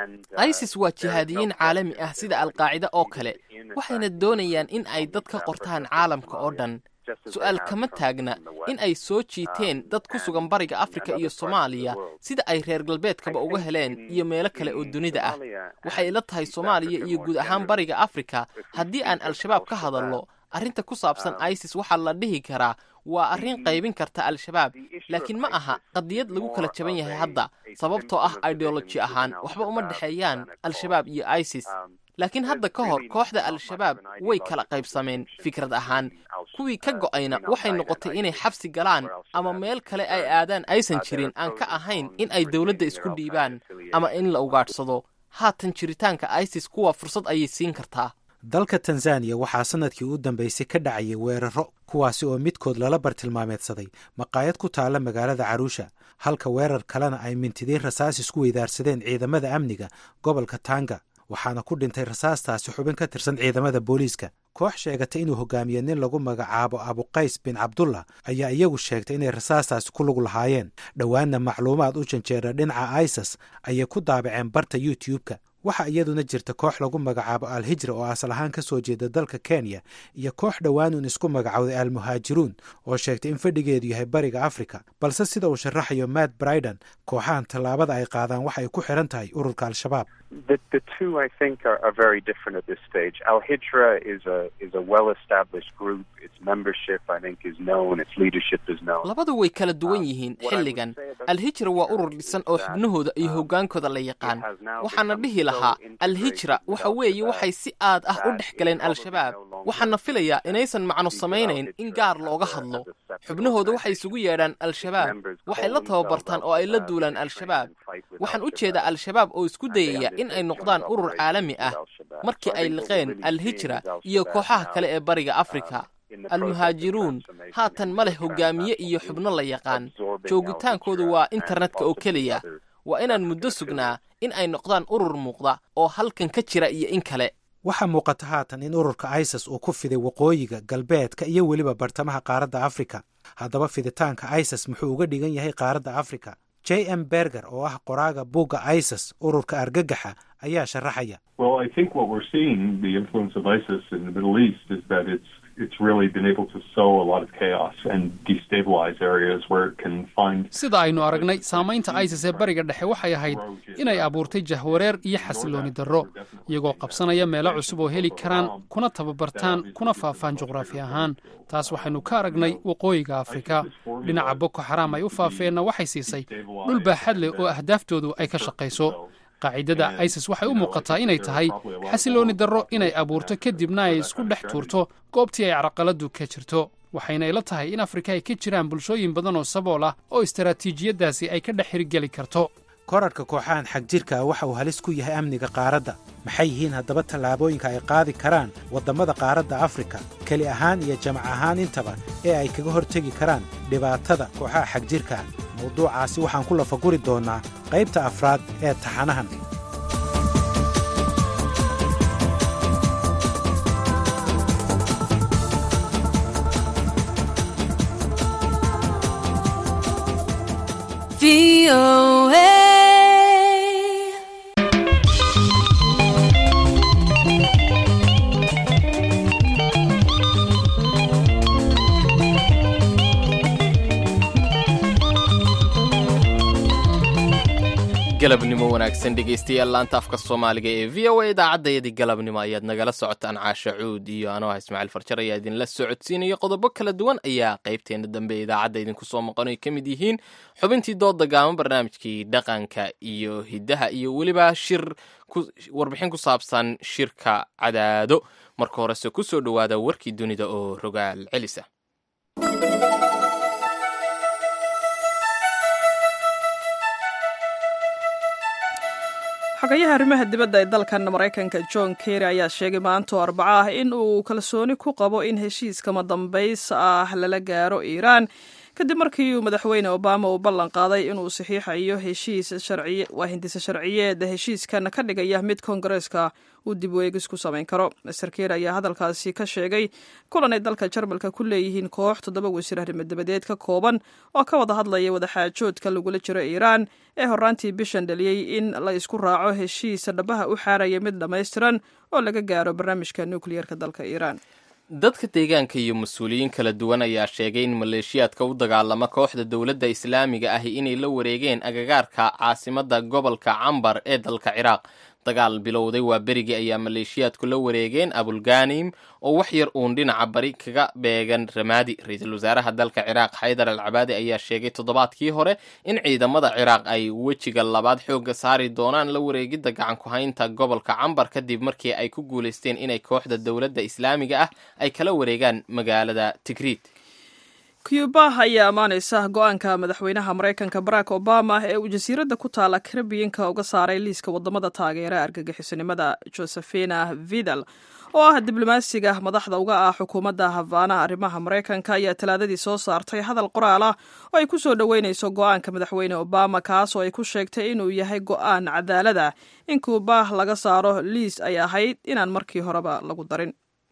isis waa jihaadiyiin caalami ah sida alqaacida oo kale waxayna doonayaan in ay dad ka qortaan caalamka oo dhan su-aal kama taagna in ay soo jiiteen dad ku sugan bariga afrika iyo soomaaliya sida ay reer galbeedkaba uga heleen iyo meelo kale oo dunida ah waxay ila tahay soomaaliya iyo guud ahaan bariga afrika haddii aan al-shabaab ka hadalno arrinta ku saabsan isis waxaa la dhihi karaa waa arrin qaybin karta al-shabaab laakiin ma aha qadiyad lagu kala jaban yahay hadda sababtoo ah ideoloji ahaan waxba uma dhexeeyaan al-shabaab iyo isis laakiin hadda ka hor kooxda al-shabaab way kala qaybsameen fikrad ahaan kuwii ka go'ayna waxay noqotay inay xabsi galaan ama meel kale ay aadaan aysan jirin aan ka ahayn in ay dowladda isku dhiibaan ama in la ugaadhsado haatan jiritaanka isis kuwa fursad ayay siin kartaa dalka tanzaniya waxaa sanadkii u dambaysay ka dhacayay weeraro kuwaasi oo midkood lala bartilmaameedsaday maqaayad ku taalla magaalada caruusha halka weerar kalena ay mintidiin rasaas isku weydaarsadeen ciidamada amniga gobolka tanga waxaana ku dhintay rasaastaasi xubin ka tirsan ciidamada booliiska koox sheegatay inuu hogaamiye nin lagu magacaabo abuqays bin cabdullah ayaa iyagu sheegtay inay rasaastaasi ku lug lahaayeen dhowaanna macluumaad u janjeera dhinaca isis ayay ku daabaceen barta youtube-ka waxaa iyaduna jirta koox lagu magacaabo al-hijra oo asal ahaan ka soo jeeda dalka kenya iyo koox dhowaanuun isku magacowday al-muhaajiruun oo sheegtay in fadhigeedu yahay bariga afrika balse sida uu sharaxayo matt briden kooxahan tallaabada ay qaadaan waxay ku xiran tahay ururka al-shabaab The two, I think, are very different at this stage. Al-Hijra is a well-established group. Its membership, I think, is known. Its leadership is known. labadu way kala duwan yihiin xilligan al-hijra waa urur dhisan oo xubnahooda iyo hoggaankooda la yaqaan waxaana dhihi lahaa al-hijra waxa weeye waxay si aad ah u dhex galeen al-shabaab waxaana filayaa inaysan macno samaynayn in gaar looga hadlo xubnahooda waxay isugu yeedhaan al-shabaab waxay la tababartaan oo ay la duulaan al-shabaab waxaan u jeedaa al-shabaab oo isku dayaya in ay noqdaan urur caalami ah markii ay liqeen al-hijra iyo kooxaha kale ee bariga afrika al-muhaajiruun haatan ma leh hogaamiye iyo xubno la yaqaan joogitaankoodu waa internetka oo keliya waa inaan muddo sugnaa in ay noqdaan urur muuqda oo halkan ka jira iyo in kale waxaa muuqata haatan in ururka isis uu ku fiday waqooyiga galbeedka iyo weliba bartamaha qaaradda afrika haddaba fiditaanka isis muxuu uga dhigan yahay qaaradda afrika j.m. berger oo ah qoraaga buugga isis ururka argagaxa ayaa sharaxaya sida aynu aragnay saamaynta isis ee bariga dhexe waxay ahayd inay abuurtay jahwareer iyo xasilooni darro iyagoo qabsanaya meelo cusub oo heli karaan kuna tababartaan kuna faafaan juqraafi ahaan taas waxaynu ka aragnay waqooyiga afrika dhinaca boko xaraam ay u faafeenna waxay siisay dhul baaxad leh oo ahdaaftoodu ay ka shaqayso qaacidada isis waxay u muuqataa inay tahay xasilooni darro inay abuurto kadibna ay isku dhex tuurto goobtii ay carqaladu ka jirto waxayna ila tahay in afrika ay ka jiraan bulshooyin badan oo sabool ah oo istaraatiijiyaddaasi ay ka dhex hirgeli karto korarhka kooxahan xagjirka waxa uu halis ku yahay amniga qaaradda maxay yihiin haddaba tallaabooyinka ay qaadi karaan waddamada qaaradda afrika keli ahaan iyo jamac ahaan intaba ee ay kaga hortegi karaan dhibaatada kooxaha xagjirka mawduucaasi waxaan ku lafaguri doonnaa qaybta afraad ee taxanahan galabnimo wanaagsan dhegaystayaal laanta afka soomaaliga ee v o a idaacadayadii galabnimo ayaad nagala socotaan caasha cuud iyo anoo ah ismaaciil farjar ayaa idinla socodsiinaya qodobo kala duwan ayaa qaybteena dambe ee idaacadda idinku soo maqan ay ka mid yihiin xubintii dooda gaaban barnaamijkii dhaqanka iyo hiddaha iyo weliba warbixin ku saabsan shirka cadaado marka horese ku soo dhowaada warkii dunida oo rogaal celisa xogayaha arrimaha dibadda ee dalkan maraykanka john kerry ayaa sheegay maanta oo arbaco ah in uu kalsooni ku qabo in heshiis kama dambays ah lala gaaro iiraan kadib markii uu madaxweyne obama uu ballan qaaday inuu saxiixayo hindise sharciyeed heshiiskan ka dhigaya mid koongareeska uu dib u eegis ku samayn karo master kerry ayaa hadalkaasi ka sheegay kulan ay dalka jarmalka ku leeyihiin koox 7 wasiir arrimo dibadeed ka kooban oo ka wada hadlaya wadaxaajoodka lagula jiro iiraan ee horraantii bishan dhaliyey in la isku raaco heshiis dhabaha u xaaraya mid dhammaystiran oo laga gaaro barnaamijka nukliyeerka dalka iiraan dadka deegaanka iyo mas-uuliyiin kala duwan ayaa sheegay in maleeshiyaadka u dagaalama kooxda dowladda islaamiga ahi inay la wareegeen agagaarka caasimadda gobolka cambar ee dalka ciraaq dagaal bilowday waa berigii ayaa maleeshiyaadku la wareegeen abulganim oo wax yar uun dhinaca bari kaga beegan ramaadi ra-iisul wasaaraha dalka ciraaq xaydar al cabaadi ayaa sheegay toddobaadkii hore in ciidamada ciraaq ay wejiga labaad xooga saari doonaan la wareegidda gacan ku-haynta gobolka cambar kadib markii ay ku guulaysteen inay kooxda dowladda islaamiga ah ay kala wareegaan magaalada tigriid cuba ayaa ammaanaysa go-aanka madaxweynaha maraykanka barack obama ee uu jasiiradda ku taala karibiyanka uga saaray liiska wadamada taageera argagixisanimada josephina vidal oo ah diblomaasiga madaxda uga ah xukuumadda havana arrimaha maraykanka ayaa talaadadii soo saartay hadal qoraal ah oo ay ku soo dhoweynayso go-aanka madaxweyne obama kaas oo ay ku sheegtay inuu yahay go-aan cadaalad ah in cuba laga saaro liis ay ahayd inaan markii horeba lagu darin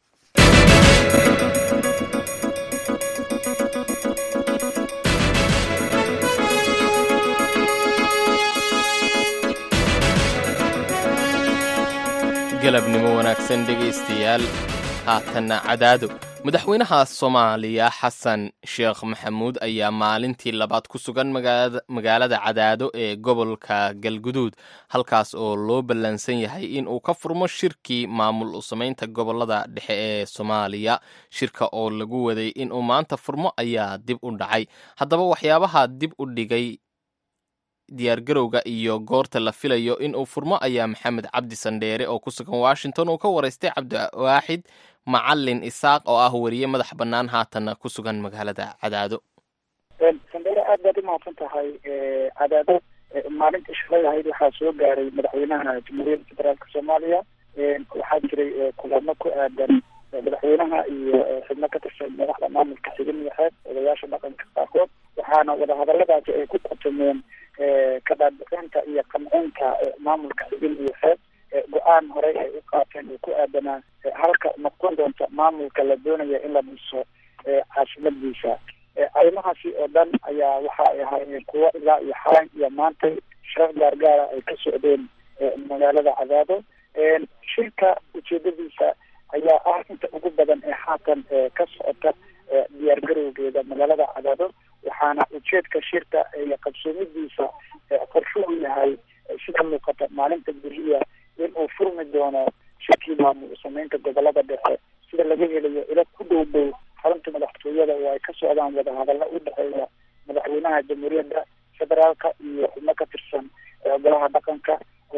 galabnimo wanaagsan dhegaystayaal haatanna cadaado madaxweynaha soomaaliya xasan sheekh maxamuud ayaa maalintii labaad ku sugan magaalada cadaado ee gobolka galguduud halkaas oo loo ballansan yahay in uu ka furmo shirkii maamul u samaynta gobolada dhexe ee soomaaliya shirka oo lagu waday inuu maanta furmo ayaa dib u dhacay haddaba waxyaabaha dib u dhigay diyaargarowga iyo goorta la filayo in uu furmo ayaa maxamed cabdi sandheere oo ku sugan washington uu ka waraystay cabdiwaaxid macalin isaaq oo ah wariye madax bannaan haatanna ku sugan magaalada cadaado sandheere aad baad umahadsan tahay cadaado maalintii shalay ahayd waxaa soo gaaray madaxweynaha jamhuuriyadda federaalka soomaaliya waxaa jiray kulamo ku aadan madaxweynaha iyo xubno ka tirsan madaxda maamulka xigin iyo xeeb odayaasha dhaqanka qaarkood waxaana wadahadaladaasi ay ku qatumeen kadhaadhicinta iyo qamcinta maamulka xigin iyo xeeb go-aan horey ay u qaateen oo ku aadanaa halka noqon doonta maamulka la doonaya in la dhiso caasimadiisa arrimahaasi oo dhan ayaa waxa ay ahaayeen kuwo ilaa iyo xalay iyo maantay shirar gaargaara ay ka socdeen magaalada cadaado shirka ujeedadiisa ayaa ah inta ugu badan ee haatan ka socota diyaargarowgeeda magaalada cadaado waxaana ujeedka shirka iyo qabsoomidiisa qorshuhu yahay sida muuqata maalinta beriya in uu furmi doono shirkii maamul samaynta gobolada dhexe sida laga helayo ila ku dhow dhow xarunta madaxtooyada oo ay ka socdaan wadahadalla u dhexeeya madaxweynaha jamhuuriyadda federaalka iyo xubno ka tirsan golaha dhaqanka oo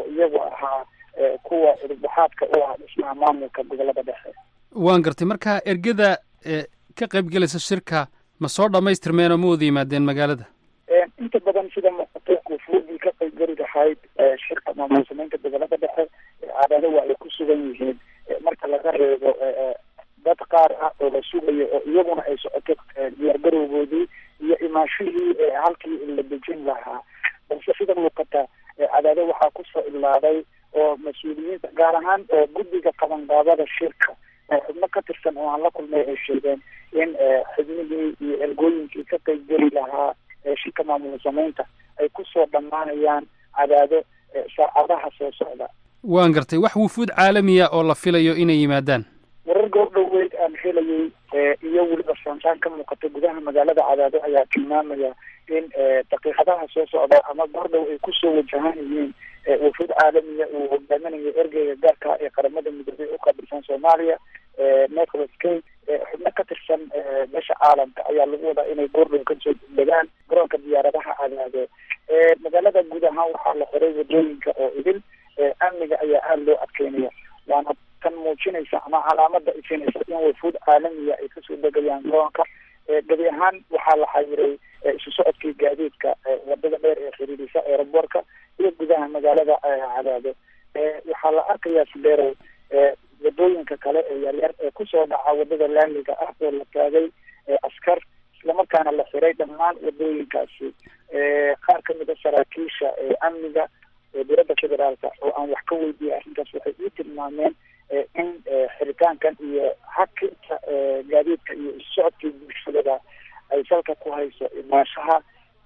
iyagu ahaa kuwa udubdhaxaadka u ah dhismaha maamulka gobolada dhexe. waan gartay marka ergada ka qaybgelaysa shirka ma soo dhammaystirmeen oo ma wada yimaadeen magaalada? inta badan sida muuqata wufuudii ka qaybgeli lahayd shirka maamul samaynta gobolada dhexe cadaado waa ay ku sugan yihiin marka laga reebo dad qaar ah oo la sugayo oo iyaguna ay socoto diyaargarowgoodii iyo imaashihii halkii la dejin lahaa. balse sida muuqata cadaado waxaa kusoo ilaaday oo mas-uuliyiinta gaar ahaan guddiga qabanqaabada shirka xubno ka tirsan oo aan la kulmay ay sheegeen in xubnihii iyo ergooyinkii ka qaybgeli lahaa shirka maamul samaynta ay kusoo dhammaanayaan cadaado saacadaha soo socda. waan gartay wax wufuud caalamiya oo la filayo inay yimaadaan? warar goordhoweyd aan helayay iyo weliba saantaan ka muuqata gudaha magaalada cadaado ayaa tilmaamaya in daqiiqadaha soo socda ama goordhow ay kusoo wajahan yihiin wufuud caalamiya uu hogaaminayo ergeyga gaarka ee qaramada midoobay u qaabilsan Soomaaliya Nicholas Kay. xubno ka tirsan meesha caalamka ayaa lagu wadaa inay goordhow kasoo degaan garoonka diyaaradaha cadaado. magaalada guud ahaan waxaa la xiray wadooyinka oo idil amniga ayaa aada loo adkeynaya, waana tan muujinaysa ama calaamada isinaysa in wufuud caalamiya ay kasoo degayaan garoonka. gebi ahaan waxaa la xayiray isu socodkii gaadiidka wadada dheer ee xiriirisa aeroboortka iyo gudaha magaalada cadaado. waxaa la arkayaa sideerow wadooyinka kale ee yaryar ee kusoo dhaca wadada laamiga ah oo la taagay askar islamarkaana la xiray dhammaan wadooyinkaasi. qaar kamid a saraakiisha amniga dowladda federaalka oo aan wax ka weydiiyay arrintaas waxay ii tilmaameen in xiritaankan iyo hakinta gaadiidka iyo isu socodkii bulshadada ay salka ku hayso imaashaha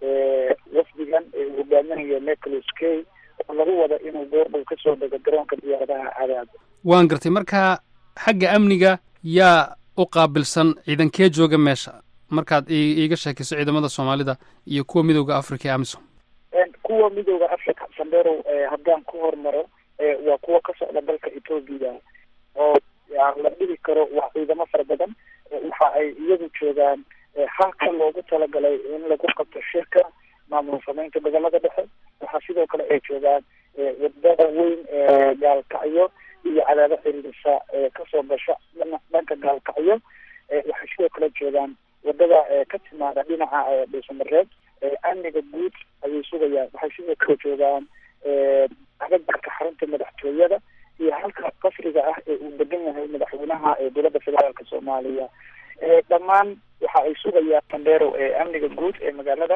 wafdigan uu hogaaminayo Nicholas Kay oo lagu wada inuu goordhow kasoo dego garoonka diyaaradaha cadaado. waan gartay marka xagga amniga yaa u qaabilsan ciidankee jooga meesha markaad iiga sheekayso ciidamada Soomaalida iyo kuwa midowga Afrika ee AMISOM? kuwa midowga Afrika Sandero haddaan ku hormaro waa kuwa ka socda dalka Ethiopia oo la dhigi karo waa ciidamo fara badan. waxa ay iyagu joogaan halka loogu talagalay in lagu qabto shirka maamul samaynta gobolada dhexe. waxaa sidoo kale ay joogaan wadada weyn gaalkacyo iyo cadaado xiriirisa kasoo gasha dhanka gaalkacyo. waxay sidoo kale joogaan wadada ka timaada dhinaca Dhuusamareeb. amniga guud ayay sugayaan. waxay sidoo kale joogaan agagaarka xarunta madaxtooyada iyo halka qasriga ah ee uu degan yahay madaxweynaha dowladda federaalka Soomaaliya. dhammaan waxa ay sugayaan Sandero amniga guud ee magaalada.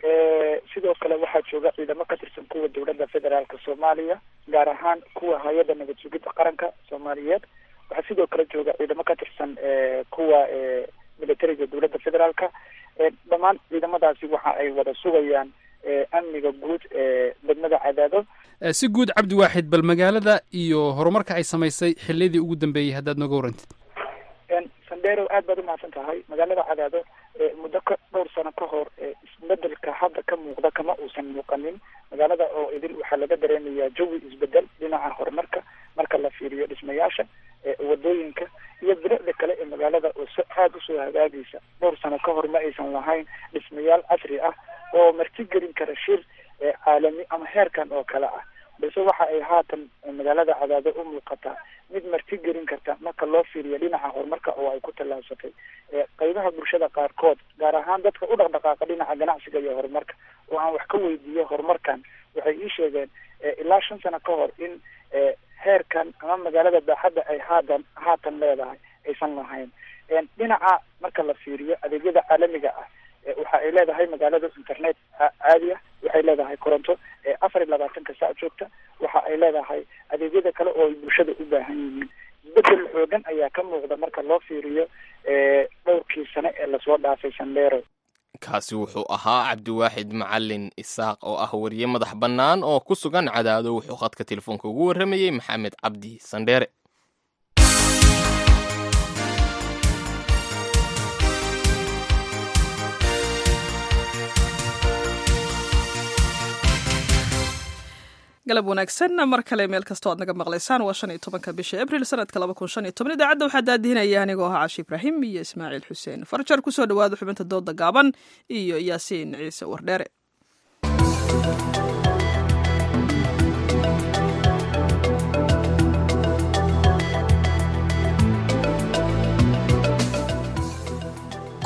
sidoo kale waxaa jooga ciidamo ka tirsan kuwa dowladda federaalka Soomaaliya gaar ahaan kuwa hay-adda nabad sugidda qaranka Soomaaliyeed. waxaa sidoo kale jooga ciidamo ka tirsan kuwa militariga dowladda federaalka. dhammaan ciidamadaasi waxa ay wada sugayaan amniga guud ee degmada cadaado. si guud cabdi waaxid bal magaalada iyo horumarka ay samaysay xilladii ugu dambeeyey haddaad nooga warantid. Sandero aad baad umahadsan tahay. magaalada cadaado muddo dhowr sano ka hor isbedelka hadda ka muuqda kama uusan muuqanin. magaalada oo idil waxaa laga dareemayaa jawi isbedel dhinaca horumarka marka la fiiriyo dhismayaasha wadooyinka iyo bilicda kale ee magaalada oo aad usoo hagaagaysa. dhowr sano ka hor ma aysan lahayn dhismayaal casri ah oo martigelin kara shir caalami ama heerkan oo kale ah, balse waxa ay haatan magaalada cadaado u muuqataa mid martigelin karta marka loo fiiriyo dhinaca horumarka oo ay ku tallaabsatay. qaybaha bulshada qaarkood gaar ahaan dadka u dhaqdhaqaaqa dhinaca ganacsiga iyo horumarka oo aan wax ka weydiiyo horumarkan waxay ii sheegeen ilaa 5 sano ka hor in heerkan ama magaalada baaxadda ay haatan leedahay aysan lahayn. dhinaca marka la fiiriyo adeegyada caalamiga ah waxa ay leedahay magaalada internet caadi ah, waxay leedahay koronto 24 saac joogta, waxa ay leedahay adeegyada kale oo ay bulshada u baahan yihiin. isbedel xoogan ayaa ka muuqda marka loo fiiriyo dhowrkii sane ee lasoo dhaafay Sandero. kaasi wuxuu ahaa cabdiwaaxid macalin isaaq oo ah wariye madax bannaan oo ku sugan cadaado. wuxuu khadka telefoonka ugu warramayey maxamed cabdi Sandere. galab wanaagsan mar kale meel kastoo aad naga maqlaysaan. waa 15 bisha Abriil sanadka 2015. idaacadda waxaa daadihinaya anigoo ah Caashi Ibraahim iyo Ismaaciil Xuseen Farjar. kusoo dhawaada xubinta dooda gaaban iyo Yaasiin Ciise Wardheere.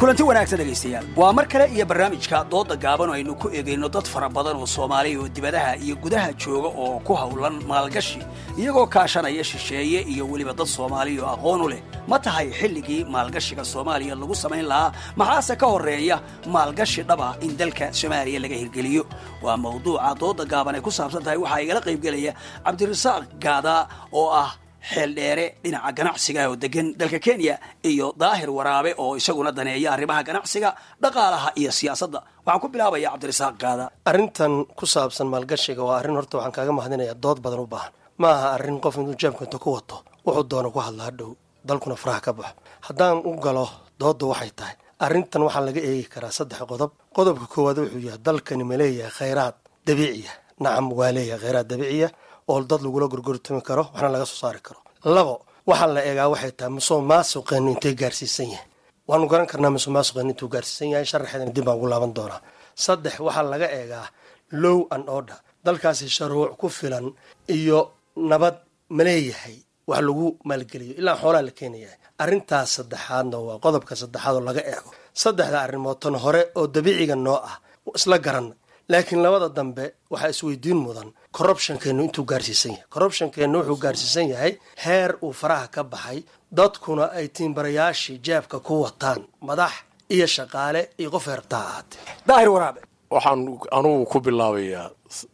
kulanti wanaagsan dhegaystayaal waa mar kale iyo barnaamijka dooda gaaban oo aynu ku eegayno dad fara badan oo Soomaaliya oo dibadaha iyo gudaha jooga oo ku hawlan maalgashi iyagoo kaashanaya shisheeye iyo waliba dad Soomaaliya oo aqoon u leh ma tahay xilligii maalgashiga Soomaaliya lagu samayn lahaa maxaase ka horeeya maalgashi dhaba in dalka Soomaaliya laga hirgeliyo waa mawduuca dooda gaaban ay ku saabsan tahay waxa igala qayb galaya Cabdirasaaq Gaada oo ah xeel dheere dhinaca ganacsiga oo degan dalka Kenya iyo Daahir Waraabe oo isaguna daneeya arrimaha ganacsiga dhaqaalaha iyo siyaasadda waxaan ku bilaabayaa Cabdirasaaq Gaada arrintan ku saabsan maalgashiga waa arrin horta waxaan kaaga mahadinayaa dood badan u baahan ma aha arrin qof inuu jeebkanta ku wato wuxuu doono ku hadlaa dhow dalkuna faraha ka baxo haddaan u galo doodda waxay tahay arrintan waxaa laga eegi karaa 3 qodob qodobka koowaad wuxuu yahay dalkani ma leeyahay khayraad dabiici ah nacam waa leeyahay khayraad dabiici ah oo dad lagula gorgortami karo waxna laga soo saari karo 2 waxa la eegaa waxay tahay musuqmaasuqan intee gaarsiisan yahay waanu garan karnaa musuqmaasuqan intuu gaarsiisan yahay sharaxeedana dib baan ugu laaban doonaa 3 waxa laga eegaa law and order dalkaasi shuruuc ku filan iyo nabad ma leeyahay wax lagu maalgeliyo ilaa xoolaha la keenayaa arrintaas saddexaadna waa qodobka saddexaad oo laga eego 3 arrimood tan hore oo dabiiciga noo ah isla garan laakiin labada dambe waxa isweydiin mudan corruption-keenu intuu gaarsiisan yahay corruption-keenu wuxuu gaarsiisan yahay heer uu faraha ka baxay dadkuna ay tiimbarayaashii jeebka ku wataan madax iyo shaqaale iyo qof heertaa ahaatee Daahir Waraabe waxaan anugu ku bilaabayaa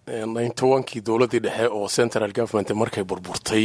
91kii dowladdii dhexe oo central government markay burburtay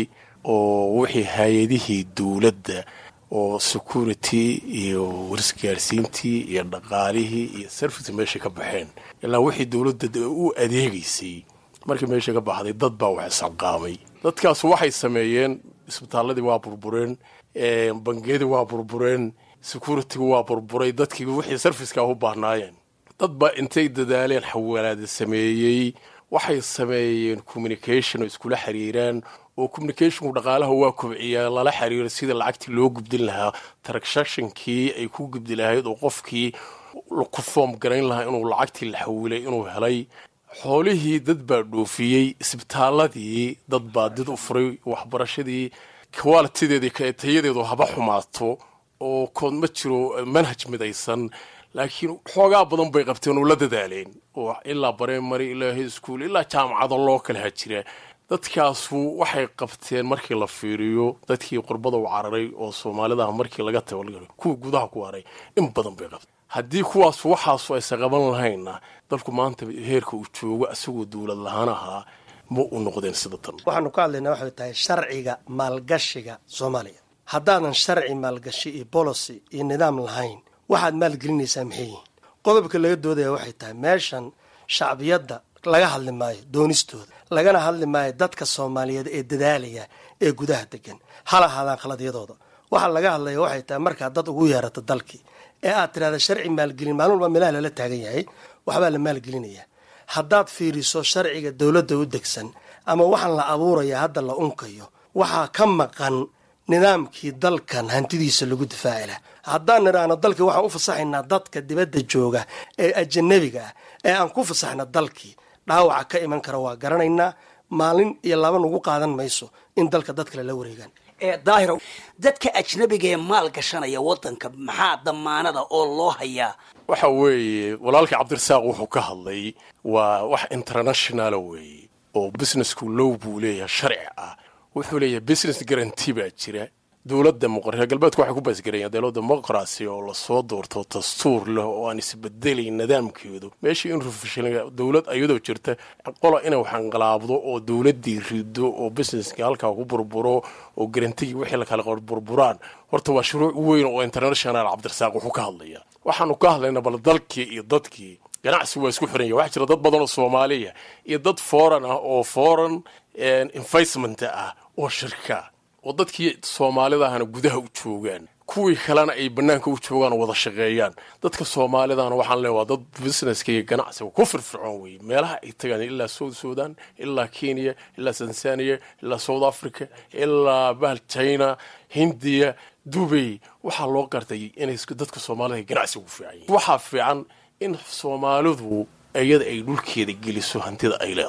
oo wixii hay-adihii dowladda oo security iyo warisgaarsiintii iyo dhaqaalihii iyo service meesha ka baxeen ilaa wixii dowladda u adeegaysay markii meesha ka baxday dad baa wax isqaamay dadkaas waxay sameeyeen isbitaaladii waa burbureen bangiyadii waa burbureen security waa burburay dadkii wixii serviceka u baahnaayeen dad baa intay dadaaleen xawalaad sameeyay waxay sameeyeen communication oo iskula xiriiraan oo communicationku dhaqaalaha waa kobciyaa lala xiriiro sida lacagtii loo gubdin lahaa transactionkii ay ku gubdi lahayd oo qofkii ku form garayn lahaa inuu lacagtii la xawilay inuu helay xoolihii dad baa dhoofiyey isbitaaladii dad baa did u furay waxbarashadii qualitideedii tayadeedu haba xumaato oo kood ma jiro manhaj midaysan laakiin xoogaa badan bay qabteen oo la dadaaleen oo ilaa primary ilaa high school ilaa jaamacado loo kala hajira dadkaasu waxay qabteen markii la fiiriyo dadkii qurbada u cararay oo Soomaalida markii laga tabagalay kuwa gudaha ku haray in badan bay qabteen haddii kuwaas waxaas ay saqaban lahayna dalku maanta heerka uu joogo asagoo dawlad lahaan ahaa ma u noqdeen sida tan waxaanu ka hadlaynaa waxay tahay sharciga maalgashiga Soomaaliya haddaanan sharci maalgashi iyo policy iyo nidaam lahayn waxaad maalgelinaysaa maxay yihiin qodobka laga doodaya waxay tahay meeshan shacbiyadda laga hadli maayo doonistooda lagana hadli maayo dadka Soomaaliyeed ee dadaalaya ee gudaha degan hala hadaan qaladiyadooda waxa laga hadlaya waxay tahay marka dad ugu yeerato dalkii ee aad tiraahdo sharci maalgelin maalin walba meelaha la taagan yahay waxba la maalgelinaya haddaad fiiriso sharciga dawladda u degsan ama waxaan la abuuraya hadda la unkayo waxaa ka maqan nidaamkii dalkan hantidiisa lagu difaaci lahaa haddaan niraano dalkii waxaan u fasaxaynaa dadka dibadda jooga ee ajanabiga ah ee aan ku fasaxna dalkii dhaawaca ka iman kara waa garanaynaa maalin iyo laba nagu qaadan mayso in dalka dad kale la wareegaan daahir dadka ajnabiga ee maal gashanaya wadanka maxaa damaanada oo loo hayaa waxa weeye walaalkii Cabdirasaaq wuxuu ka hadlay waa wax international weeye oo businessku low buu leeyahay sharci ah wuxuu leeyahay business guarantee baa jira dawladda muqarrarka galbeedku waxay ku baasgareeyaan dawladda muqarrarka oo la soo doorto dastuur leh oo aan isbedelay nidaamkeedu meeshii in rufishiga dawlad ayadoo jirta qola inay waxaan qalaabdo oo dawladii rido oo businesska halka ku burburo oo guarantee wixii la kala burburaan horta waa shuruuc weyn oo international Cabdirasaaq wuxuu ka hadlaya waxaanu ka hadlaynaa bal dalkii iyo dadkii ganacsi waa isku xiran yahay waxa jira dad badan oo Soomaaliya iyo dad foreign ah oo foreign investment ah oo shirka oo dadkii Soomaalida ahna gudaha u joogaan kuwii kalena ay banaanka u joogaan wada shaqeeyaan dadka Soomaalidana waxaan leeyahay dad businesska iyo ganacsiga ku firfircoon way meelaha ay tagaan ilaa South Sudan ilaa Kenya ilaa Tanzania ilaa South Africa ilaa China Hindiya Dubai waxa loo qartay inay dadka Soomaalida ganacsi u fiican waxa fiican in Soomaalidu ayada ay dhulkeeda geliso hantida ay leedahay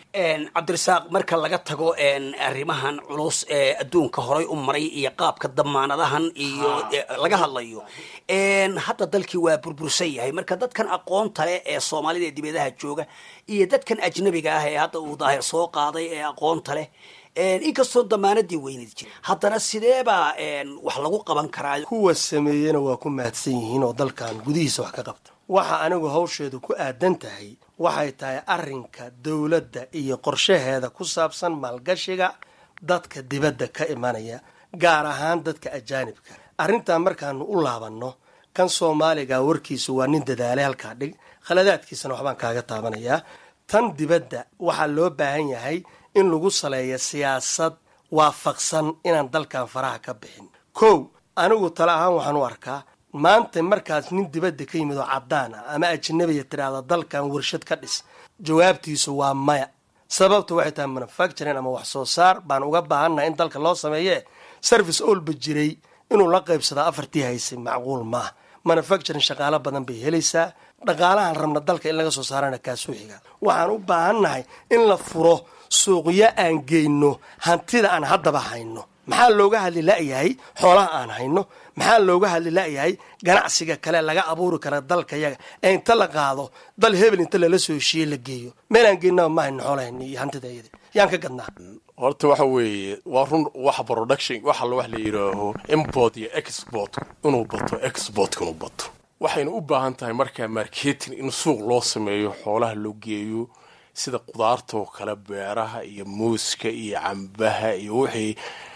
cabdirasaaq marka laga tago arrimahan culus ee adduunka horay u maray iyo qaabka damaanadahan iyo laga hadlayo hadda dalkii waa burbursan yahay marka dadkan aqoonta leh ee soomaalida ee dibadaha jooga iyo dadkan ajnabiga ah ee hadda uu daahir soo qaaday ee aqoonta leh inkastoo damaanadii weyneed jira haddana sideebaa wax lagu qaban karaa kuwa sameeyena waa ku mahadsan yihiin oo dalkan gudihiisa wax ka qabta waxa anigu hawsheedu ku aadan tahay waxay tahay arrinka dowladda iyo qorshaheeda ku saabsan maalgashiga dadka dibadda ka imanaya gaar ahaan dadka ajaanibka arrintan markaanu u laabanno kan soomaaliga warkiisu waa nin dadaalay halkaa dhig khaladaadkiisana waxbaan kaaga taabanayaa tan dibadda waxaa loo baahan yahay in lagu saleeyo siyaasad waafaqsan inaan dalkan faraha ka bixin kow anigu tala ahaan waxaan u arkaa maanta markaas nin dibadda ka yimid oo caddaan ah ama ajnabiya tidhaahda dalkan warshad ka dhis jawaabtiisu waa maya sababta waxay tahay manufacturing ama wax soo saar baan uga baahannaha in dalka loo sameeye service olba jiray inuu la qaybsadaa afartii haysay macquul maaha manufacturing shaqaalo badan bay helaysaa dhaqaalahan rabna dalka in laga soo saarana kaasuu xiga waxaan u baahannahay in la furo suuqyo aan geyno hantida aan haddaba hayno maxaa looga hadli la'yahay xoolaha aan hayno maxaa looga hadli la'yahay ganacsiga kale laga abuuri kara dalka yaga ee inta la qaado dal hebel inta lala soo heshiiye la geeyo meel aan geynaba ma hayno xoolahayni iyo hantida iyada yaan ka gadnaa horta waxa weeye waa run waxa production waxa la wax la yidhaaho import iyo export inuu bato export inuu bato waxayna u baahan tahay markaa marketing in suuq loo sameeyo xoolaha loo geeyo sida qudaarta oo kale beeraha iyo muuska iyo cambaha iyo wixii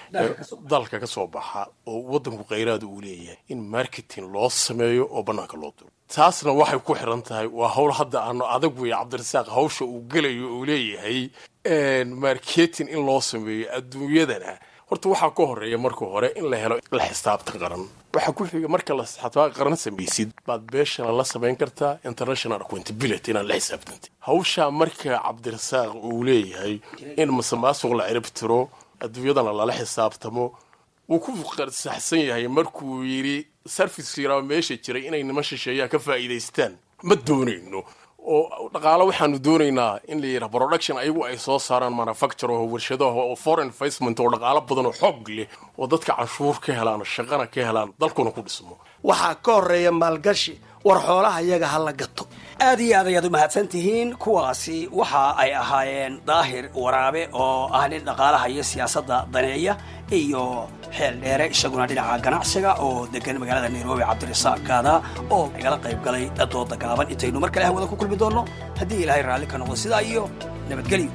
dalka ka soo baxa oo waddanku khayraada uu leeyahay in marketing loo sameeyo oo bannaanka loo diro taasna waxay ku xiran tahay waa hawl hadda aanu adag weeye cabdirasaaq hawsha uu gelayo uu leeyahay marketing in loo sameeyo adduunyadana horta waxaa ka horeeya marka hore in la helo la xisaabtan qaran waxaa ku xiga marka la xisaabtan qaran samaysid baad beeshana la samayn kartaa international accountability inaad la xisaabtantid hawshaa marka cabdirasaaq uu leeyahay in masamaasuq la cirib tiro adduunyadana lala xisaabtamo wuu ku saxsan yahay markuu yidhi service yaraa meesha jiray inay niman shisheeyaa ka faa'iidaystaan ma doonayno oo dhaqaalo waxaanu doonaynaa in la yidhaha production ayagu ay soo saaraan manufacture oo warshadaha oo foreign investment oo dhaqaalo badan oo xoog leh oo dadka canshuur ka helaan oo shaqana ka helaan dalkuna ku dhismo waxaa ka horeeya maalgashi war xoolaha iyaga ha la gato aad iyo aad ayaad u mahadsan tihiin kuwaasi waxa ay ahaayeen daahir waraabe oo ah nin dhaqaalaha iyo siyaasadda daneeya iyo xeel dheere isaguna dhinaca ganacsiga oo degan magaalada nairobi cabdirasaaq kaada oo igala qayb galay dooda gaaban intaynu mar kale hawada ku kulmi doonno haddii ilaahay raalli ka noqdo sidaa iyo nabadgelyo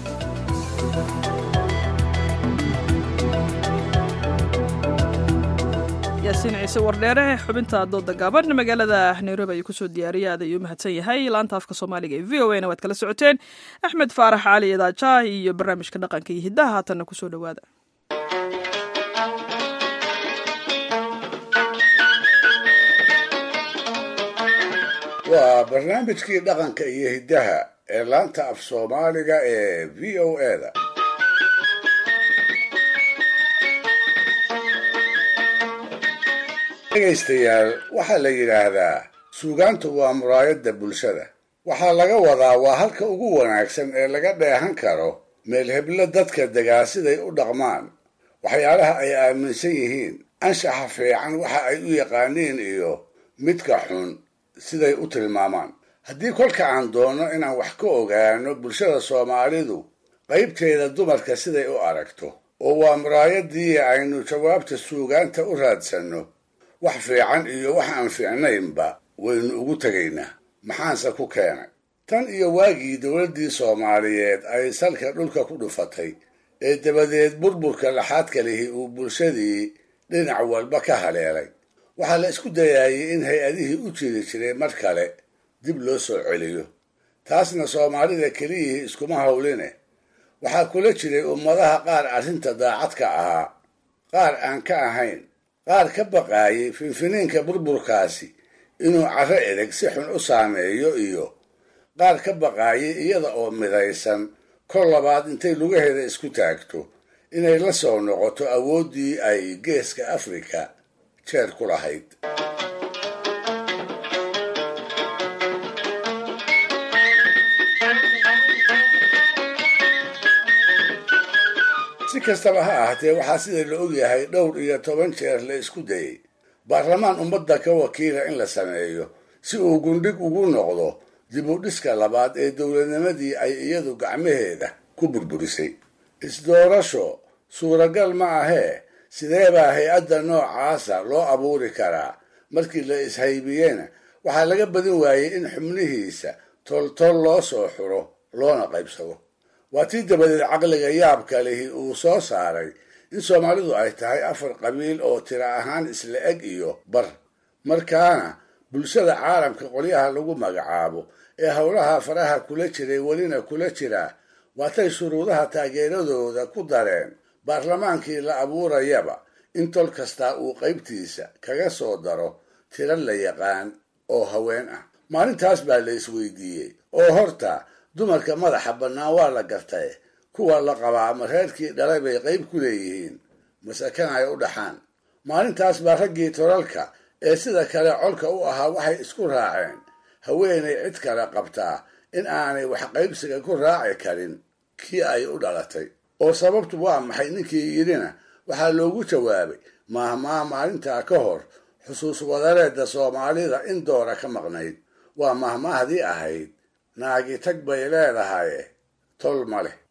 yaasiin ciise wardheere xubinta dooda gaaban magaalada nairobi ayuu kusoo diyaariyay aad ayuu mahadsan yahay laanta afka soomaaliga ee v o a na waad kala socoteen axmed faarax cali idaaja iyo barnaamijka dhaqanka iyo hiddaha haatanna kusoo dhowaada waa barnaamijkii dhaqanka iyo hiddaha ee laanta af soomaaliga ee v o a-da dhegaystayaal waxaa la yidhaahdaa suugaantu waa muraayadda bulshada waxaa laga wadaa waa halka ugu wanaagsan ee laga dheehan karo meel heblo dadka degaa siday u dhaqmaan waxyaalaha ay aaminsan yihiin anshaxa fiican waxa ay u yaqaaniin iyo midka xun siday u tilmaamaan haddii kolka aan doonno inaan wax ka ogaano bulshada soomaalidu qaybteeda dumarka siday u aragto oo waa muraayaddii aynu jawaabta suugaanta u raadsanno wax fiican iyo wax aan fiicnaynba waynu ugu tegaynaa maxaanse ku keenay tan iyo waagii dowladdii soomaaliyeed ay salka dhulka ku dhufatay ee dabadeed burburka laxaadka lihi uu bulshadii dhinac walba ka haleelay waxaa la isku dayaayay in hay-adihii u jiri jiray mar kale dib loo soo celiyo taasna soomaalida keliyihii iskuma hawline waxaa kula jiray ummadaha qaar arrinta daacad ka ahaa qaar aan ka ahayn qaar ka baqaayay finfiniinka burburkaasi inuu carro edeg si xun u saameeyo iyo qaar ka baqaayay iyada oo midaysan kor labaad intay lugaheeda isku taagto inay la soo noqoto awooddii ay geeska afrika jeer ku lahayd kastaba ha ahaatee waxaa sida la ogyahay dhowr iyo 10 jeer la isku dayey baarlamaan ummadda ka wakiila in la sameeyo si uu gundhig ugu noqdo dib u dhiska labaad ee dowladnimadii ay iyadu gacmaheeda ku burburisay. Isdoorasho suuragal ma ahee sidee baa hay-adda noocaasa loo abuuri karaa? markii la ishaybiyena waxaa laga badin waayey in xubnihiisa toltol loo soo xuro loona qaybsado. waa tii dabadeed caqliga yaabka lihi uu soo saaray in Soomaalidu ay tahay 4 qabiil oo tira ahaan isla eg iyo bar, markaana bulshada caalamka qolyaha lagu magacaabo ee howlaha faraha kula jiray welina kula jira waatay shuruudaha taageeradooda ku dareen baarlamaankii la abuurayaba in tol kasta uu qaybtiisa kaga soo daro tiro la yaqaan oo haween ah. maalintaas baa la isweydiiyey oo horta dumarka madaxa bannaan waa la gartay, kuwa la qabaa ama reerkii dhalay bay qayb ku leeyihiin mase kan ay u dhaxaan. maalintaas baa raggii tolalka ee sida kale colka u ahaa waxay isku raaceen haweenay cid kale qabtaa in aanay wax qaybsiga ku raaci karin kii ay u dhalatay. oo sababtu waa maxay? ninkii yidhina waxaa loogu jawaabay maahmaah maalintaa ka hor xusuus wadareedda Soomaalida in doora ka maqnayd. waa mahmaahdii ahayd naagi tag bay leedahay tol ma leh.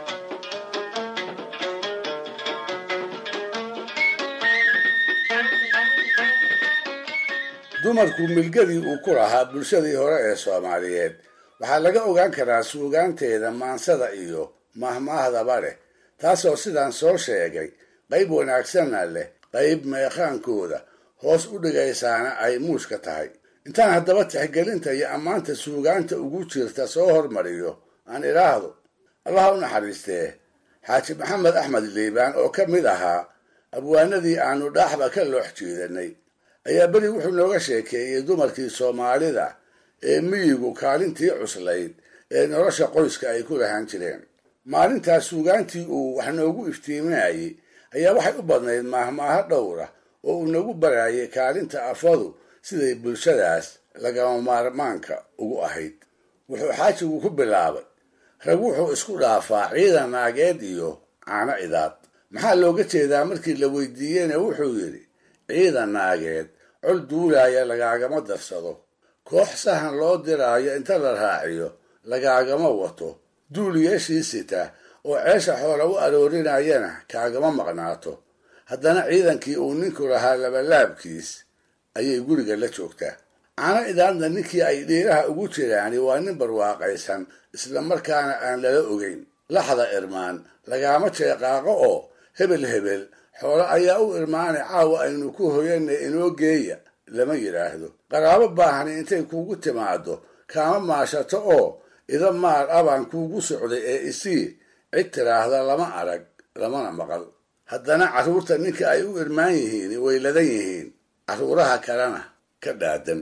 dumarku milgadii uu ku lahaa bulshadii hore ee Soomaaliyeed waxaa laga ogaan karaa suugaanteeda maansada iyo mahmaahdaba leh, taasoo sidaan soo sheegay qayb wanaagsanna leh, qayb meeqaankooda hoos u dhigaysaana ay muushka tahay. intaan haddaba tixgelinta iyo ammaanta suugaanta ugu jirta soo hormariyo aan idhaahdo allaha u naxariistee xaaji maxamed axmed liibaan oo ka mid ahaa abwaanadii aanu dhaaxba ka loox jeedanay ayaa beri wuxuu nooga sheekeeyey dumarkii Soomaalida ee miyigu kaalintii cuslayd ee nolosha qoyska ay ku lahaan jireen. maalintaas suugaantii uu wax noogu iftiiminayay ayaa waxay u badnayd maahmaaha dhowra oo uu nagu barayay kaalinta afadu siday bulshadaas lagama maarmaanka ugu ahayd. wuxuu xaajigu ku bilaabay rag wuxuu isku dhaafaa ciidan naageed iyo caano idaad. maxaa looga jeedaa markii la weydiiyeyna wuxuu yidhi ciidan naageed col duulaaya lagaagama darsado, koox sahan loo diraayo inta la raaciyo lagaagama wato, duul yeeshii sita oo ceesha xoola u aroorinayana kaagama maqnaato. haddana ciidankii uu ninku lahaa labalaabkiis ayay guriga la joogtaa. caano idaadna ninkii ay dhiiraha ugu jiraani waa nin barwaaqaysan isla markaana aan lala ogeyn. laxda irmaan lagaama jeeqaaqo oo hebel hebel xoolo ayaa u irmaanay caawa aynu ku hoyanay inoo geeya lama yidhaahdo. qaraabo baahani intay kuugu timaado kaama maashato oo ida maar abaan kuugu socday ee isii cid tiraahda lama arag lamana maqal. haddana carruurta ninka ay u irmaan yihiin way ladan yihiin, carruuraha kalena ka dhaadan.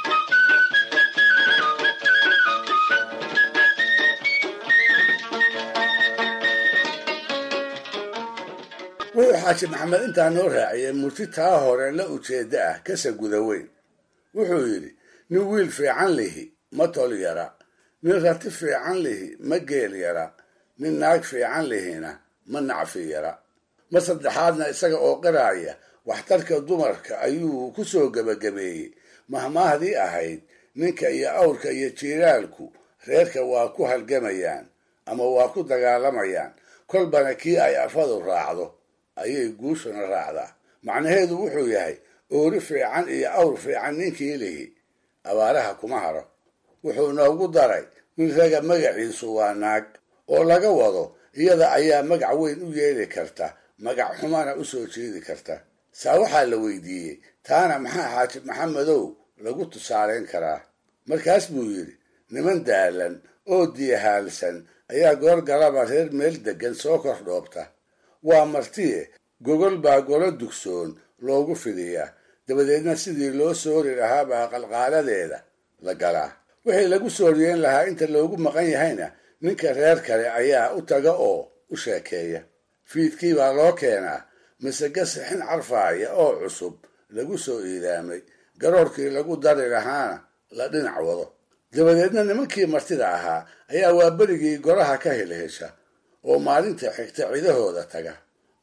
wuxuu xaaji maxamed intaa noo raaciyey murti taa hore la ujeedda ah kasa guda weyn. wuxuu yidhi nin wiil fiican lihi ma tol yara, nin rati fiican lihi ma geel yara, nin naag fiican lihina ma nacfi yara. mar saddexaadna isaga oo qiraaya waxtarka dumarka ayuu ku soo gebagabeeyey mahmaahdii ahayd ninka iyo awrka iyo jiiraalku reerka waa ku halgamayaan ama waa ku dagaalamayaan, kolbana kii ay afadu raacdo ayay guushuna raacdaa. macnaheedu wuxuu yahay oori fiican iyo awr fiican ninkii lihi abaaraha kuma haro. wuxuu noogu daray nin raga magaciisu waa naag oo laga wado iyada ayaa magac weyn u yeeli karta, magac xumana u soo jeedi karta. saa waxaa la weydiiyey taana maxaa xaaji maxamedow lagu tusaalayn karaa? markaas buu yidhi niman daalan oo diyahaalsan ayaa goor galaba reer meel deggan soo kor dhoobta. waa martiye gogol baa golo dugsoon loogu fidiyaa, dabadeedna sidii loo soori lahaa baa qalqaaladeeda la galaa. wixii lagu sooriyeen lahaa inta loogu maqan yahayna ninka reer kale ayaa u taga oo u sheekeeya. fiidkii baa loo keenaa masage sixin carfaaya oo cusub lagu soo iidaamay, garoorkii lagu dari lahaana la dhinac wado. dabadeedna nimankii martida ahaa ayaa waa berigii goraha ka helhesha oo maalinta xigta cidahooda taga.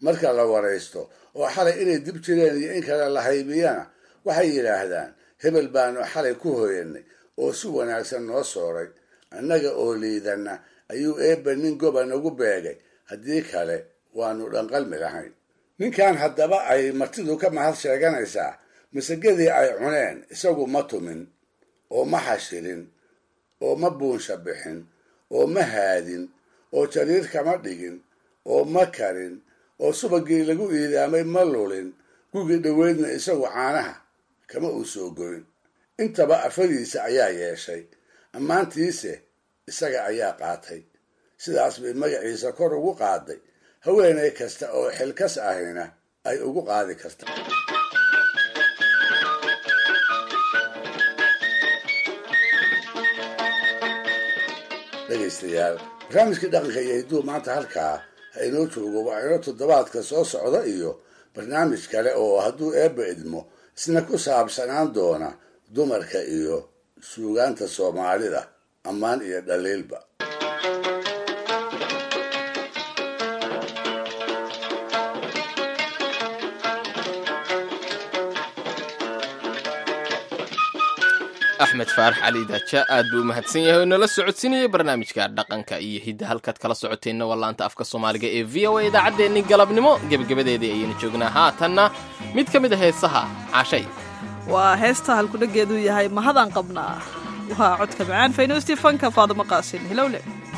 marka la waraysto oo xalay inay dib jireen iyo in kale la haybiyana waxay yidhaahdaan hebel baanu xalay ku hoyanay oo si wanaagsan noo sooray annaga oo liidanna ayuu eebba nin goba nagu beegay haddii kale waanu dhanqalmi lahayn ninkan haddaba ay martidu ka mahad sheeganaysaa masagadii ay cuneen isagu ma tumin oo ma xashilin oo ma buunsha bixin oo ma haadin oo jariir kama dhigin oo ma karin oo subagii lagu iidaamay ma lulin gugii dhoweydna isagu caanaha kama uu soo goyn intaba afadiisa ayaa yeeshay ammaantiise isaga ayaa qaatay sidaas bay magaciisa kor ugu qaaday haweenay kasta oo xilkas ahina ay ugu qaadi karta dhegaystayaal barnaamijkii dhaqanka iyo hidduu maanta halkaa ha inoo joogo waa inoo toddobaadka soo socda iyo barnaamij kale oo hadduu eebba idmo isna ku saabsanaan doona dumarka iyo suugaanta soomaalida ammaan iyo dhaliilba axmed faarax cali daaja aad buu u mahadsan yahay oo nala socodsiinayay barnaamijka dhaqanka iyo hidda halkaad kala socoteenna waa laanta afka soomaaliga ee v o a idaacaddeenni galabnimo gebagabadeedii ayaynu joognaa haatanna mid ka mid a heesaha caashay waa heesta halkudhageedu yahay mahadaan qabnaa waa codka macaan faynuustii fanka faadimo qaasin hilowle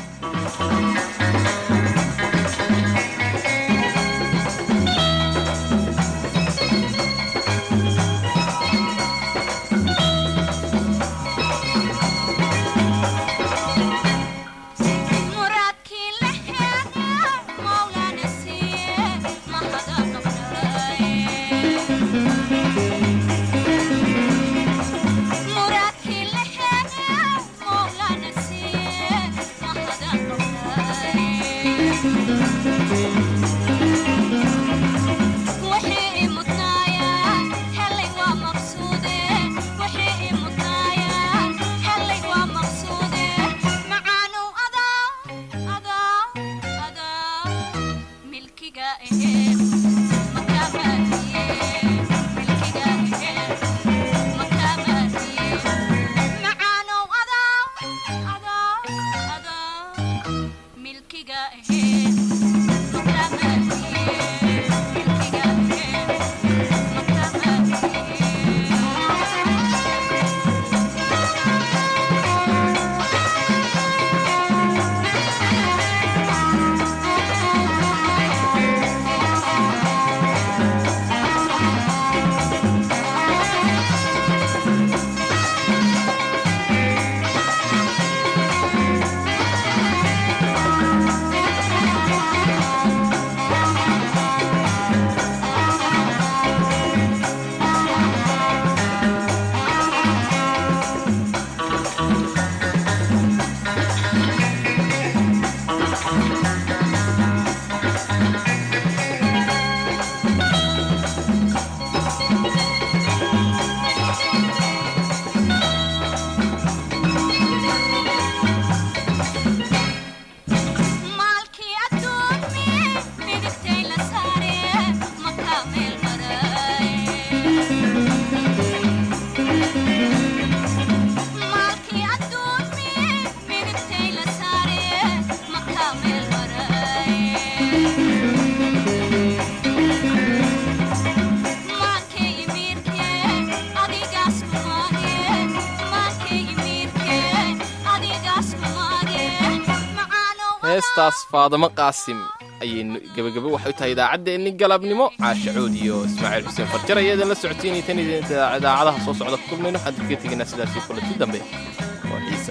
heestaas faadamo qaasim ayaynu gebagabo waxay u tahay idaacaddeenni galabnimo caasha cood iyo ismaaciil xuseen farjar ayadan la socotiinay tan idaacadaha soo socda ku kulmayno waxaan dib ka tegaynaa sidaasii kulanti dambe oo xiise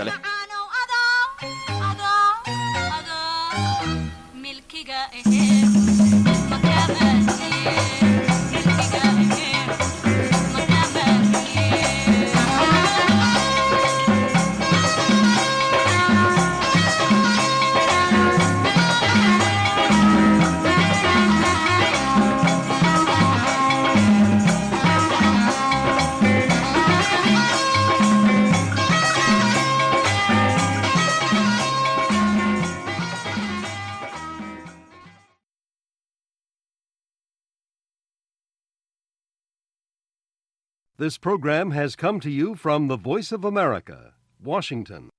leh This program has come to you from the Voice of America, Washington.